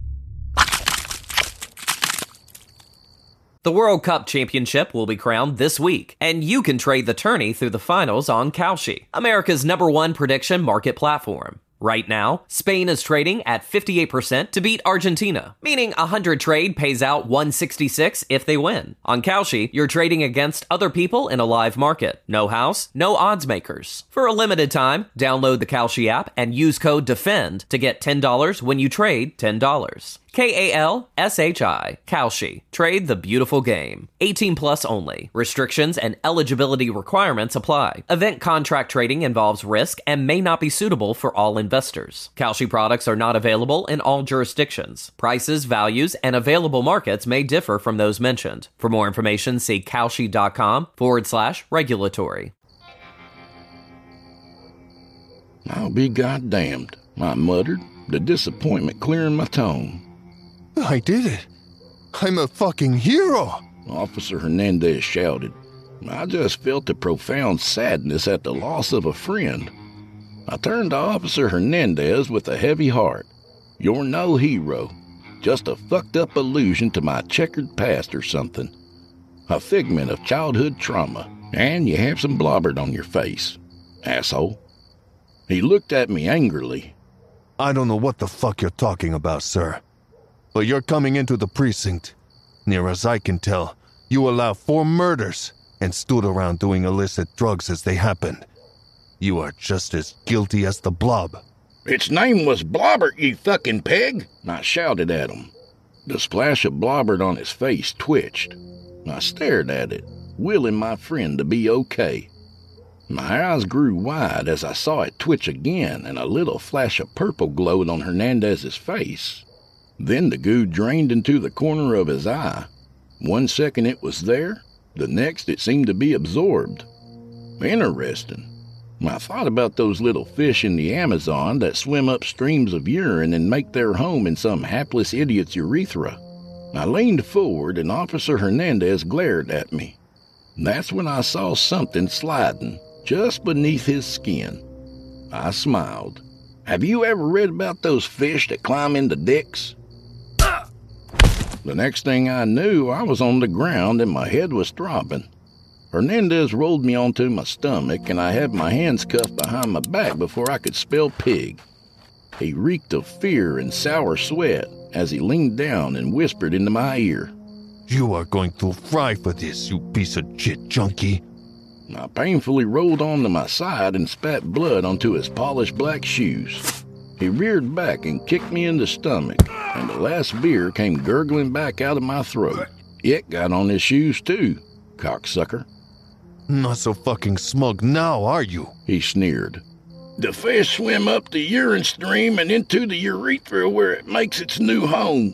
The World Cup Championship will be crowned this week, and you can trade the tourney through the finals on Kalshi, America's number one prediction market platform. Right now, Spain is trading at fifty-eight percent to beat Argentina, meaning a one hundred trade pays out one sixty-six if they win. On Kalshi, you're trading against other people in a live market. No house, no odds makers. For a limited time, download the Kalshi app and use code DEFEND to get ten dollars when you trade ten dollars. K A L S H I, Kalshi. Trade the beautiful game. eighteen plus only. Restrictions and eligibility requirements apply. Event contract trading involves risk and may not be suitable for all investors. Kalshi products are not available in all jurisdictions. Prices, values, and available markets may differ from those mentioned. For more information, see Kalshi.com forward slash regulatory. I'll be goddamned, I muttered, the disappointment clearing my tongue. I did it. I'm a fucking hero, Officer Hernandez shouted. I just felt a profound sadness at the loss of a friend. I turned to Officer Hernandez with a heavy heart. You're no hero, just a fucked up allusion to my checkered past or something. A figment of childhood trauma, and you have some blobbered on your face, asshole. He looked at me angrily. I don't know what the fuck you're talking about, sir. But you're coming into the precinct. Near as I can tell, you allowed four murders and stood around doing illicit drugs as they happened. You are just as guilty as the Blob. Its name was Blobber, you fucking pig! I shouted at him. The splash of Blobbert on his face twitched. I stared at it, willing my friend to be okay. My eyes grew wide as I saw it twitch again, and a little flash of purple glowed on Hernandez's face. Then the goo drained into the corner of his eye. One second it was there, the next it seemed to be absorbed. Interesting. I thought about those little fish in the Amazon that swim up streams of urine and make their home in some hapless idiot's urethra. I leaned forward and Officer Hernandez glared at me. That's when I saw something sliding just beneath his skin. I smiled. Have you ever read about those fish that climb into dicks? The next thing I knew, I was on the ground and my head was throbbing. Hernandez rolled me onto my stomach and I had my hands cuffed behind my back before I could spell pig. He reeked of fear and sour sweat as he leaned down and whispered into my ear. You are going to fry for this, you piece of shit junkie. I painfully rolled onto my side and spat blood onto his polished black shoes. He reared back and kicked me in the stomach, and the last beer came gurgling back out of my throat. It got on his shoes too, cocksucker. Not so fucking smug now, are you? He sneered. The fish swim up the urine stream and into the urethra where it makes its new home.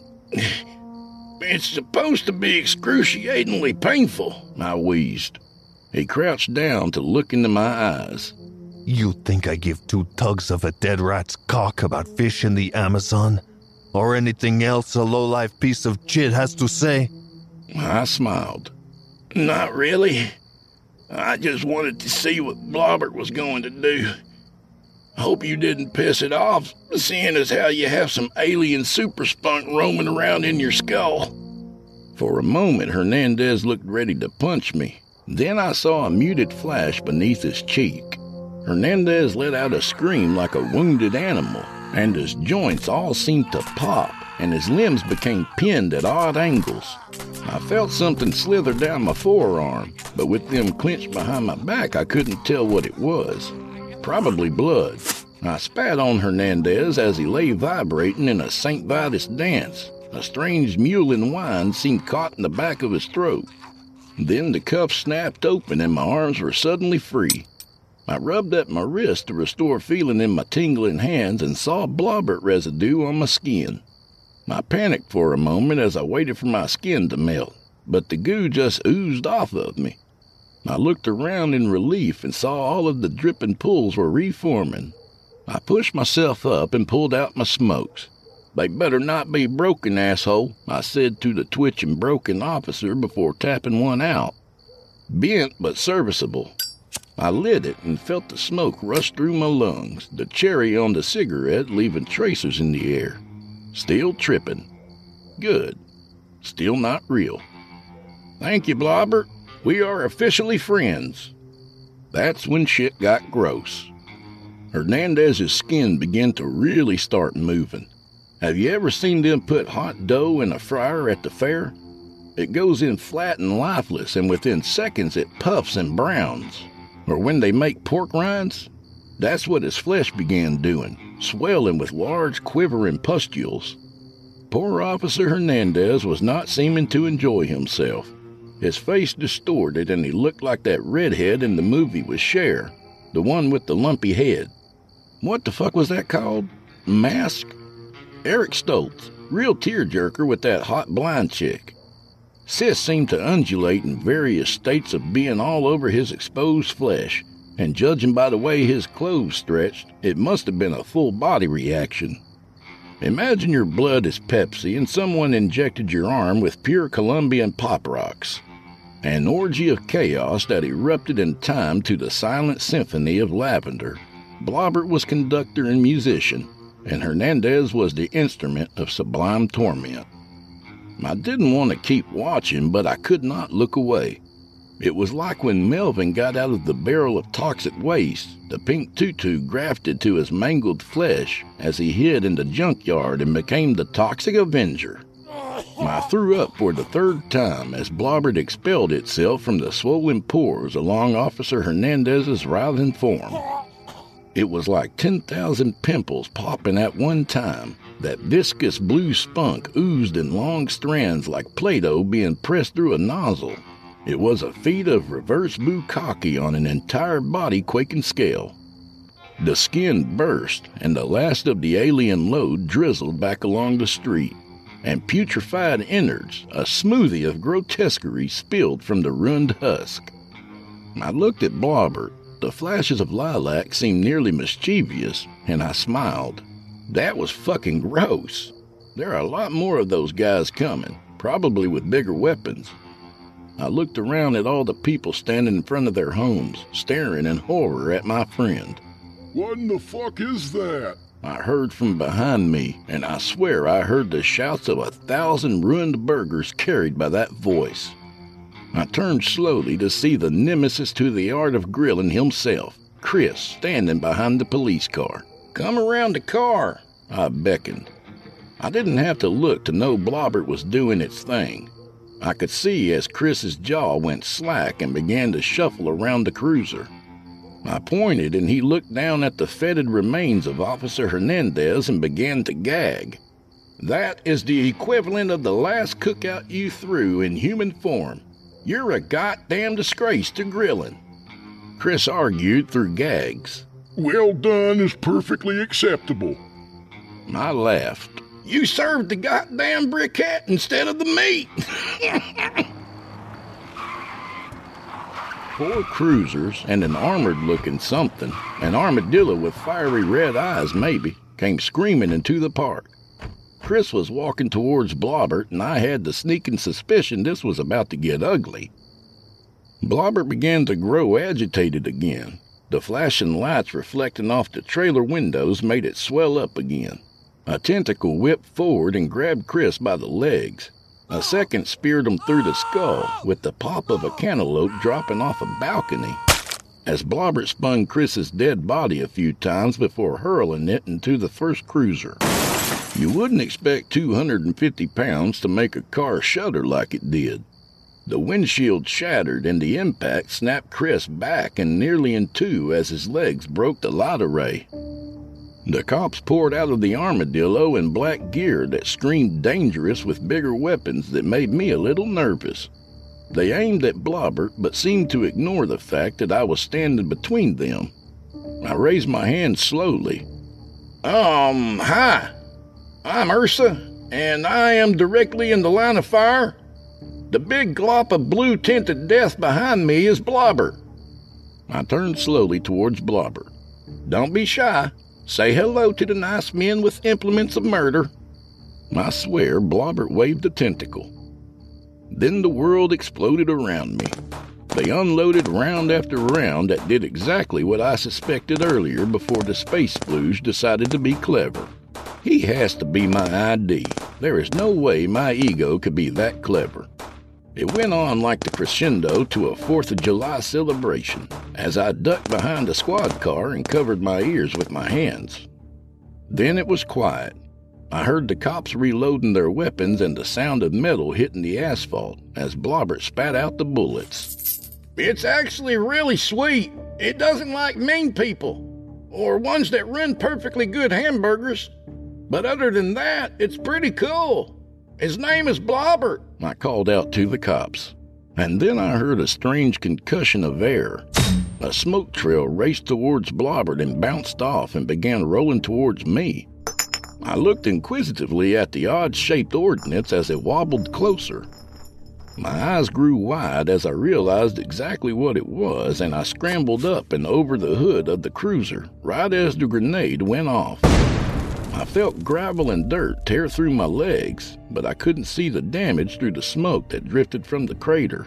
It's supposed to be excruciatingly painful, I wheezed. He crouched down to look into my eyes. You think I give two tugs of a dead rat's cock about fish in the Amazon? Or anything else a low-life piece of shit has to say? I smiled. Not really. I just wanted to see what Blobbert was going to do. Hope you didn't piss it off, seeing as how you have some alien super spunk roaming around in your skull. For a moment, Hernandez looked ready to punch me. Then I saw a muted flash beneath his cheek. Hernandez let out a scream like a wounded animal, and his joints all seemed to pop, and his limbs became pinned at odd angles. I felt something slither down my forearm, but with them clenched behind my back, I couldn't tell what it was. Probably blood. I spat on Hernandez as he lay vibrating in a Saint Vitus dance. A strange mewling whine seemed caught in the back of his throat. Then the cuffs snapped open and my arms were suddenly free. I rubbed at my wrist to restore feeling in my tingling hands and saw blobbert residue on my skin. I panicked for a moment as I waited for my skin to melt. but the goo just oozed off of me. I looked around in relief and saw all of the dripping pools were reforming. I pushed myself up and pulled out my smokes. "They better not be broken, asshole," I said to the twitching broken officer before tapping one out. Bent but serviceable. I lit it and felt the smoke rush through my lungs, the cherry on the cigarette leaving tracers in the air. Still tripping. Good. Still not real. "Thank you, Blobbert. We are officially friends." That's when shit got gross. Hernandez's skin began to really start moving. Have you ever seen them put hot dough in a fryer at the fair? It goes in flat and lifeless, and within seconds it puffs and browns. Or when they make pork rinds, that's what his flesh began doing, swelling with large quivering pustules. Poor Officer Hernandez was not seeming to enjoy himself. His face distorted, and he looked like that redhead in the movie with Cher, the one with the lumpy head. What the fuck was that called? Mask? Eric Stoltz, real tearjerker with that hot blind chick. Sis seemed to undulate in various states of being all over his exposed flesh, and judging by the way his clothes stretched, it must have been a full body reaction. Imagine your blood is Pepsi and someone injected your arm with pure Colombian pop rocks. An orgy of chaos that erupted in time to the silent symphony of lavender. Blobbert was conductor and musician, and Hernandez was the instrument of sublime torment. I didn't want to keep watching, but I could not look away. It was like when Melvin got out of the barrel of toxic waste, the pink tutu grafted to his mangled flesh as he hid in the junkyard and became the Toxic Avenger. I threw up for the third time as Blobbert expelled itself from the swollen pores along Officer Hernandez's writhing form. It was like ten thousand pimples popping at one time. That viscous blue spunk oozed in long strands like Play-Doh being pressed through a nozzle. It was a feat of reverse bukkake on an entire body-quaking scale. The skin burst, and the last of the alien load drizzled back along the street, and putrefied innards, a smoothie of grotesquerie, spilled from the ruined husk. I looked at Blobbert. The flashes of lilac seemed nearly mischievous, and I smiled. That was fucking gross. There are a lot more of those guys coming, probably with bigger weapons. I looked around at all the people standing in front of their homes, staring in horror at my friend. "What in the fuck is that?" I heard from behind me, and I swear I heard the shouts of a thousand ruined burgers carried by that voice. I turned slowly to see the nemesis to the art of grilling himself, Chris, standing behind the police car. "Come around the car," I beckoned. I didn't have to look to know Blobbert was doing its thing. I could see as Chris's jaw went slack and began to shuffle around the cruiser. I pointed, and he looked down at the fetid remains of Officer Hernandez and began to gag. "That is the equivalent of the last cookout you threw in human form. You're a goddamn disgrace to grilling," Chris argued through gags. "Well done is perfectly acceptable." I laughed. "You served the goddamn briquette instead of the meat." Four cruisers and an armored-looking something, an armadillo with fiery red eyes maybe, came screaming into the park. Chris was walking towards Blobbert, and I had the sneaking suspicion this was about to get ugly. Blobbert began to grow agitated again. The flashing lights reflecting off the trailer windows made it swell up again. A tentacle whipped forward and grabbed Chris by the legs. A second speared him through the skull, with the pop of a cantaloupe dropping off a balcony, as Blobbert spun Chris's dead body a few times before hurling it into the first cruiser. You wouldn't expect two hundred fifty pounds to make a car shudder like it did. The windshield shattered, and the impact snapped Chris back and nearly in two as his legs broke the light array. The cops poured out of the armadillo in black gear that screamed dangerous with bigger weapons that made me a little nervous. They aimed at Blobbert, but seemed to ignore the fact that I was standing between them. I raised my hand slowly. Um, hi. I'm Ursa, and I am directly in the line of fire. The big glop of blue-tinted death behind me is Blobber. I turned slowly towards Blobber. Don't be shy. Say hello to the nice men with implements of murder. I swear Blobber waved a tentacle. Then the world exploded around me. They unloaded round after round that did exactly what I suspected earlier before the space splooge decided to be clever. He has to be my I D. There is no way my ego could be that clever. It went on like the crescendo to a fourth of July celebration as I ducked behind a squad car and covered my ears with my hands. Then it was quiet. I heard the cops reloading their weapons and the sound of metal hitting the asphalt as Blobber spat out the bullets. It's actually really sweet. It doesn't like mean people, or ones that run perfectly good hamburgers. But other than that, it's pretty cool. His name is Blobber, I called out to the cops. And then I heard a strange concussion of air. A smoke trail raced towards Blobber and bounced off and began rolling towards me. I looked inquisitively at the odd-shaped ordnance as it wobbled closer. My eyes grew wide as I realized exactly what it was, and I scrambled up and over the hood of the cruiser right as the grenade went off. I felt gravel and dirt tear through my legs, but I couldn't see the damage through the smoke that drifted from the crater.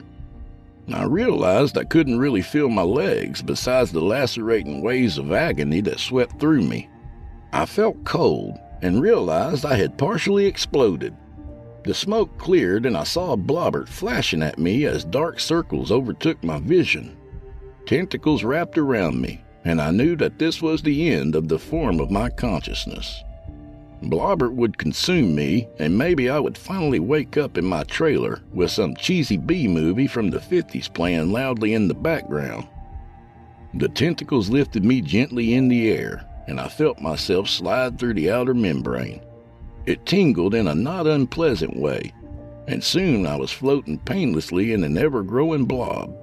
I realized I couldn't really feel my legs besides the lacerating waves of agony that swept through me. I felt cold and realized I had partially exploded. The smoke cleared and I saw Blobber flashing at me as dark circles overtook my vision. Tentacles wrapped around me, and I knew that this was the end of the form of my consciousness. Blobber would consume me, and maybe I would finally wake up in my trailer with some cheesy B-movie from the fifties playing loudly in the background. The tentacles lifted me gently in the air, and I felt myself slide through the outer membrane. It tingled in a not unpleasant way, and soon I was floating painlessly in an ever-growing blob.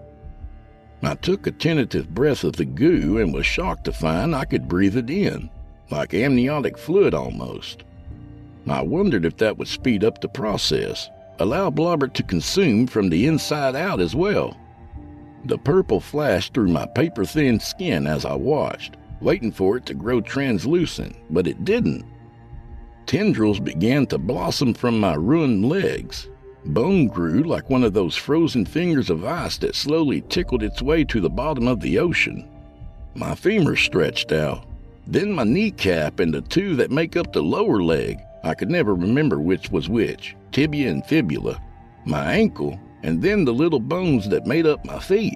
I took a tentative breath of the goo and was shocked to find I could breathe it in, like amniotic fluid almost. I wondered if that would speed up the process, allow Blobber to consume from the inside out as well. The purple flashed through my paper-thin skin as I watched, waiting for it to grow translucent, but it didn't. Tendrils began to blossom from my ruined legs. Bone grew like one of those frozen fingers of ice that slowly tickled its way to the bottom of the ocean. My femur stretched out, then my kneecap and the two that make up the lower leg. I could never remember which was which, tibia and fibula, my ankle, and then the little bones that made up my feet.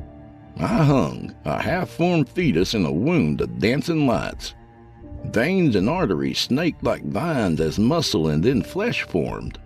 I hung, a half-formed fetus in a wound of dancing lights. Veins and arteries snaked like vines as muscle and then flesh formed.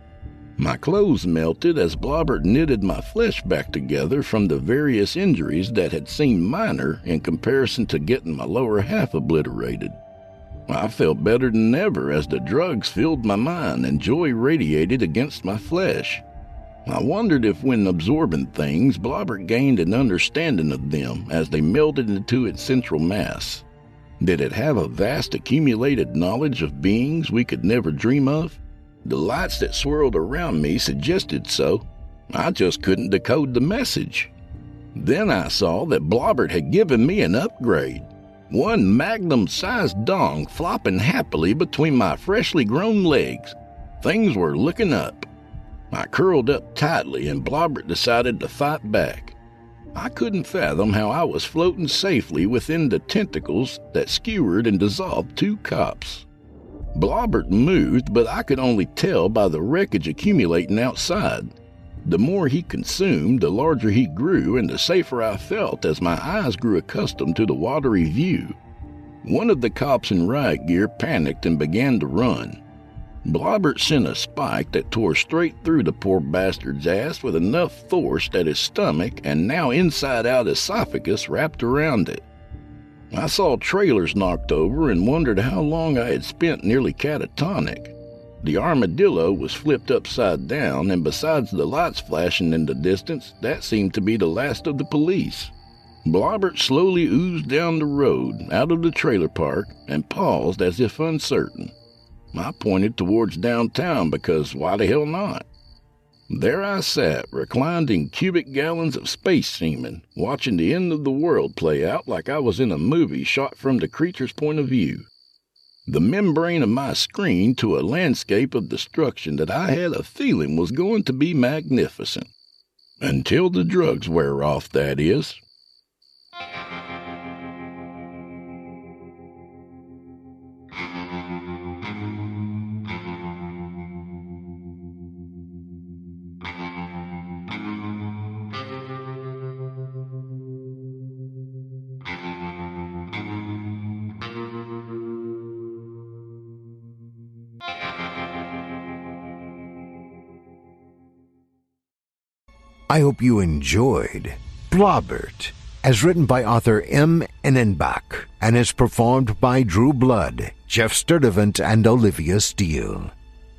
My clothes melted as Blobber knitted my flesh back together from the various injuries that had seemed minor in comparison to getting my lower half obliterated. I felt better than ever as the drugs filled my mind and joy radiated against my flesh. I wondered if when absorbing things, Blobber gained an understanding of them as they melded into its central mass. Did it have a vast accumulated knowledge of beings we could never dream of? The lights that swirled around me suggested so. I just couldn't decode the message. Then I saw that Blobber had given me an upgrade. One magnum-sized dong flopping happily between my freshly grown legs. Things were looking up. I curled up tightly and Blobber decided to fight back. I couldn't fathom how I was floating safely within the tentacles that skewered and dissolved two cops. Blobbert moved, but I could only tell by the wreckage accumulating outside. The more he consumed, the larger he grew, and the safer I felt as my eyes grew accustomed to the watery view. One of the cops in riot gear panicked and began to run. Blobbert sent a spike that tore straight through the poor bastard's ass with enough force that his stomach and now inside-out esophagus wrapped around it. I saw trailers knocked over and wondered how long I had spent nearly catatonic. The armadillo was flipped upside down, and besides the lights flashing in the distance, that seemed to be the last of the police. Blobbert slowly oozed down the road, out of the trailer park, and paused as if uncertain. I pointed towards downtown because why the hell not? There I sat, reclined in cubic gallons of space semen, watching the end of the world play out like I was in a movie shot from the creature's point of view. The membrane of my screen to a landscape of destruction that I had a feeling was going to be magnificent. Until the drugs wear off, that is. I hope you enjoyed Blobbert, as written by author M. Innenbach and is performed by Drew Blood, Jeff Sturdivant, and Olivia Steele.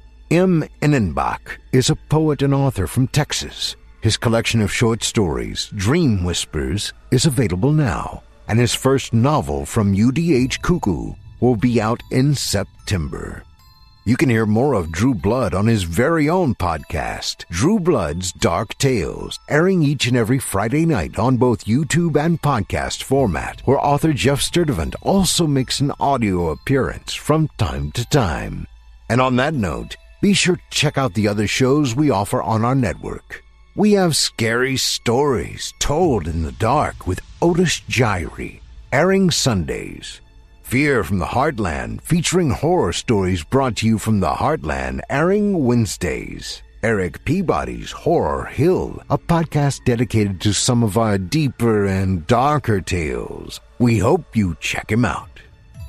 M. Innenbach is a poet and author from Texas. His collection of short stories, Dream Whispers, is available now, and his first novel from U D H Cuckoo will be out in September. You can hear more of Drew Blood on his very own podcast, Drew Blood's Dark Tales, airing each and every Friday night on both YouTube and podcast format, where author Jeff Sturdivant also makes an audio appearance from time to time. And on that note, be sure to check out the other shows we offer on our network. We have Scary Stories Told in the Dark with Otis Gyrie, airing Sundays. Fear from the Heartland, featuring horror stories brought to you from the Heartland, airing Wednesdays. Eric Peabody's Horror Hill, a podcast dedicated to some of our deeper and darker tales. We hope you check him out.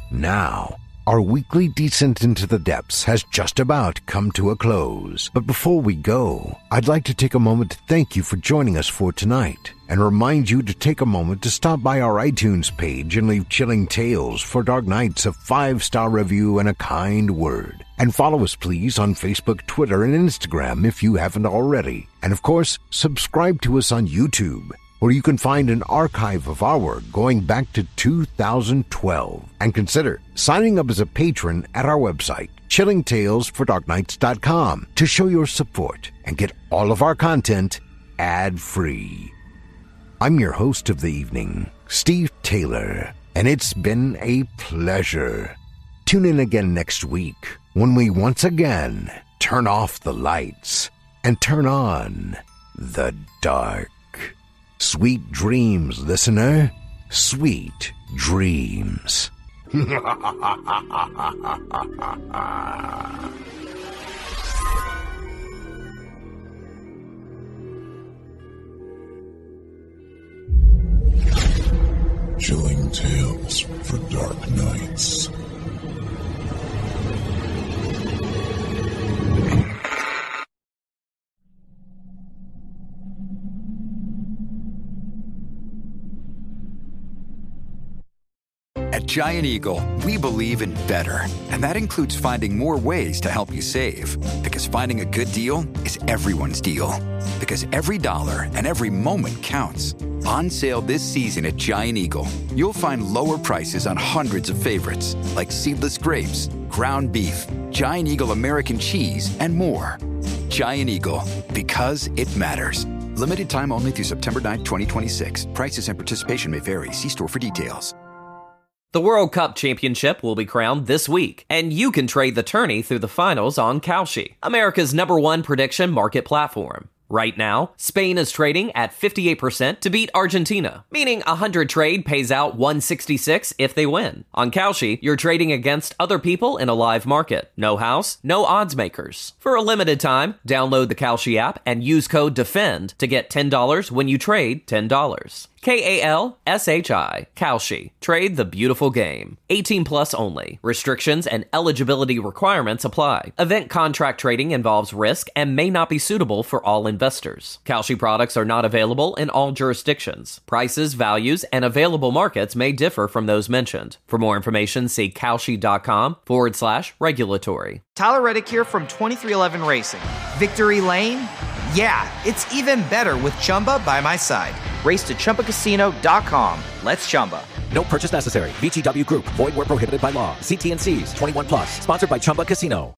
Now, our weekly Descent into the Depths has just about come to a close. But before we go, I'd like to take a moment to thank you for joining us for tonight, and remind you to take a moment to stop by our iTunes page and leave Chilling Tales for Dark Nights a five-star review and a kind word. And follow us, please, on Facebook, Twitter, and Instagram if you haven't already. And of course, subscribe to us on YouTube, where you can find an archive of our work going back to two thousand twelve. And consider signing up as a patron at our website, chilling tales for dark nights dot com, to show your support and get all of our content ad-free. I'm your host of the evening, Steve Taylor, and it's been a pleasure. Tune in again next week when we once again turn off the lights and turn on the dark. Sweet dreams, listener. Sweet dreams. Chilling Tales for Dark Nights. At Giant Eagle, we believe in better, and that includes finding more ways to help you save. Because finding a good deal is everyone's deal. Because every dollar and every moment counts. On sale this season at Giant Eagle, you'll find lower prices on hundreds of favorites, like seedless grapes, ground beef, Giant Eagle American cheese, and more. Giant Eagle, because it matters. Limited time only through September ninth, twenty twenty-six. Prices and participation may vary. See store for details. The World Cup Championship will be crowned this week, and you can trade the tourney through the finals on Kalshi, America's number one prediction market platform. Right now, Spain is trading at fifty-eight percent to beat Argentina, meaning a one hundred trade pays out one hundred sixty-six if they win. On Kalshi, you're trading against other people in a live market. No house, no odds makers. For a limited time, download the Kalshi app and use code DEFEND to get ten dollars when you trade ten dollars. K A L S H I, Kalshi. Trade the beautiful game. eighteen plus only. Restrictions and eligibility requirements apply. Event contract trading involves risk and may not be suitable for all investors. Kalshi products are not available in all jurisdictions. Prices, values, and available markets may differ from those mentioned. For more information, see Kalshi.com forward slash regulatory. Tyler Reddick here from twenty-three eleven Racing. Victory Lane? Yeah, it's even better with Chumba by my side. Race to Chumba Casino dot com. Let's Chumba. No purchase necessary. V G W Group. Void where prohibited by law. See T and C's. twenty-one plus. Sponsored by Chumba Casino.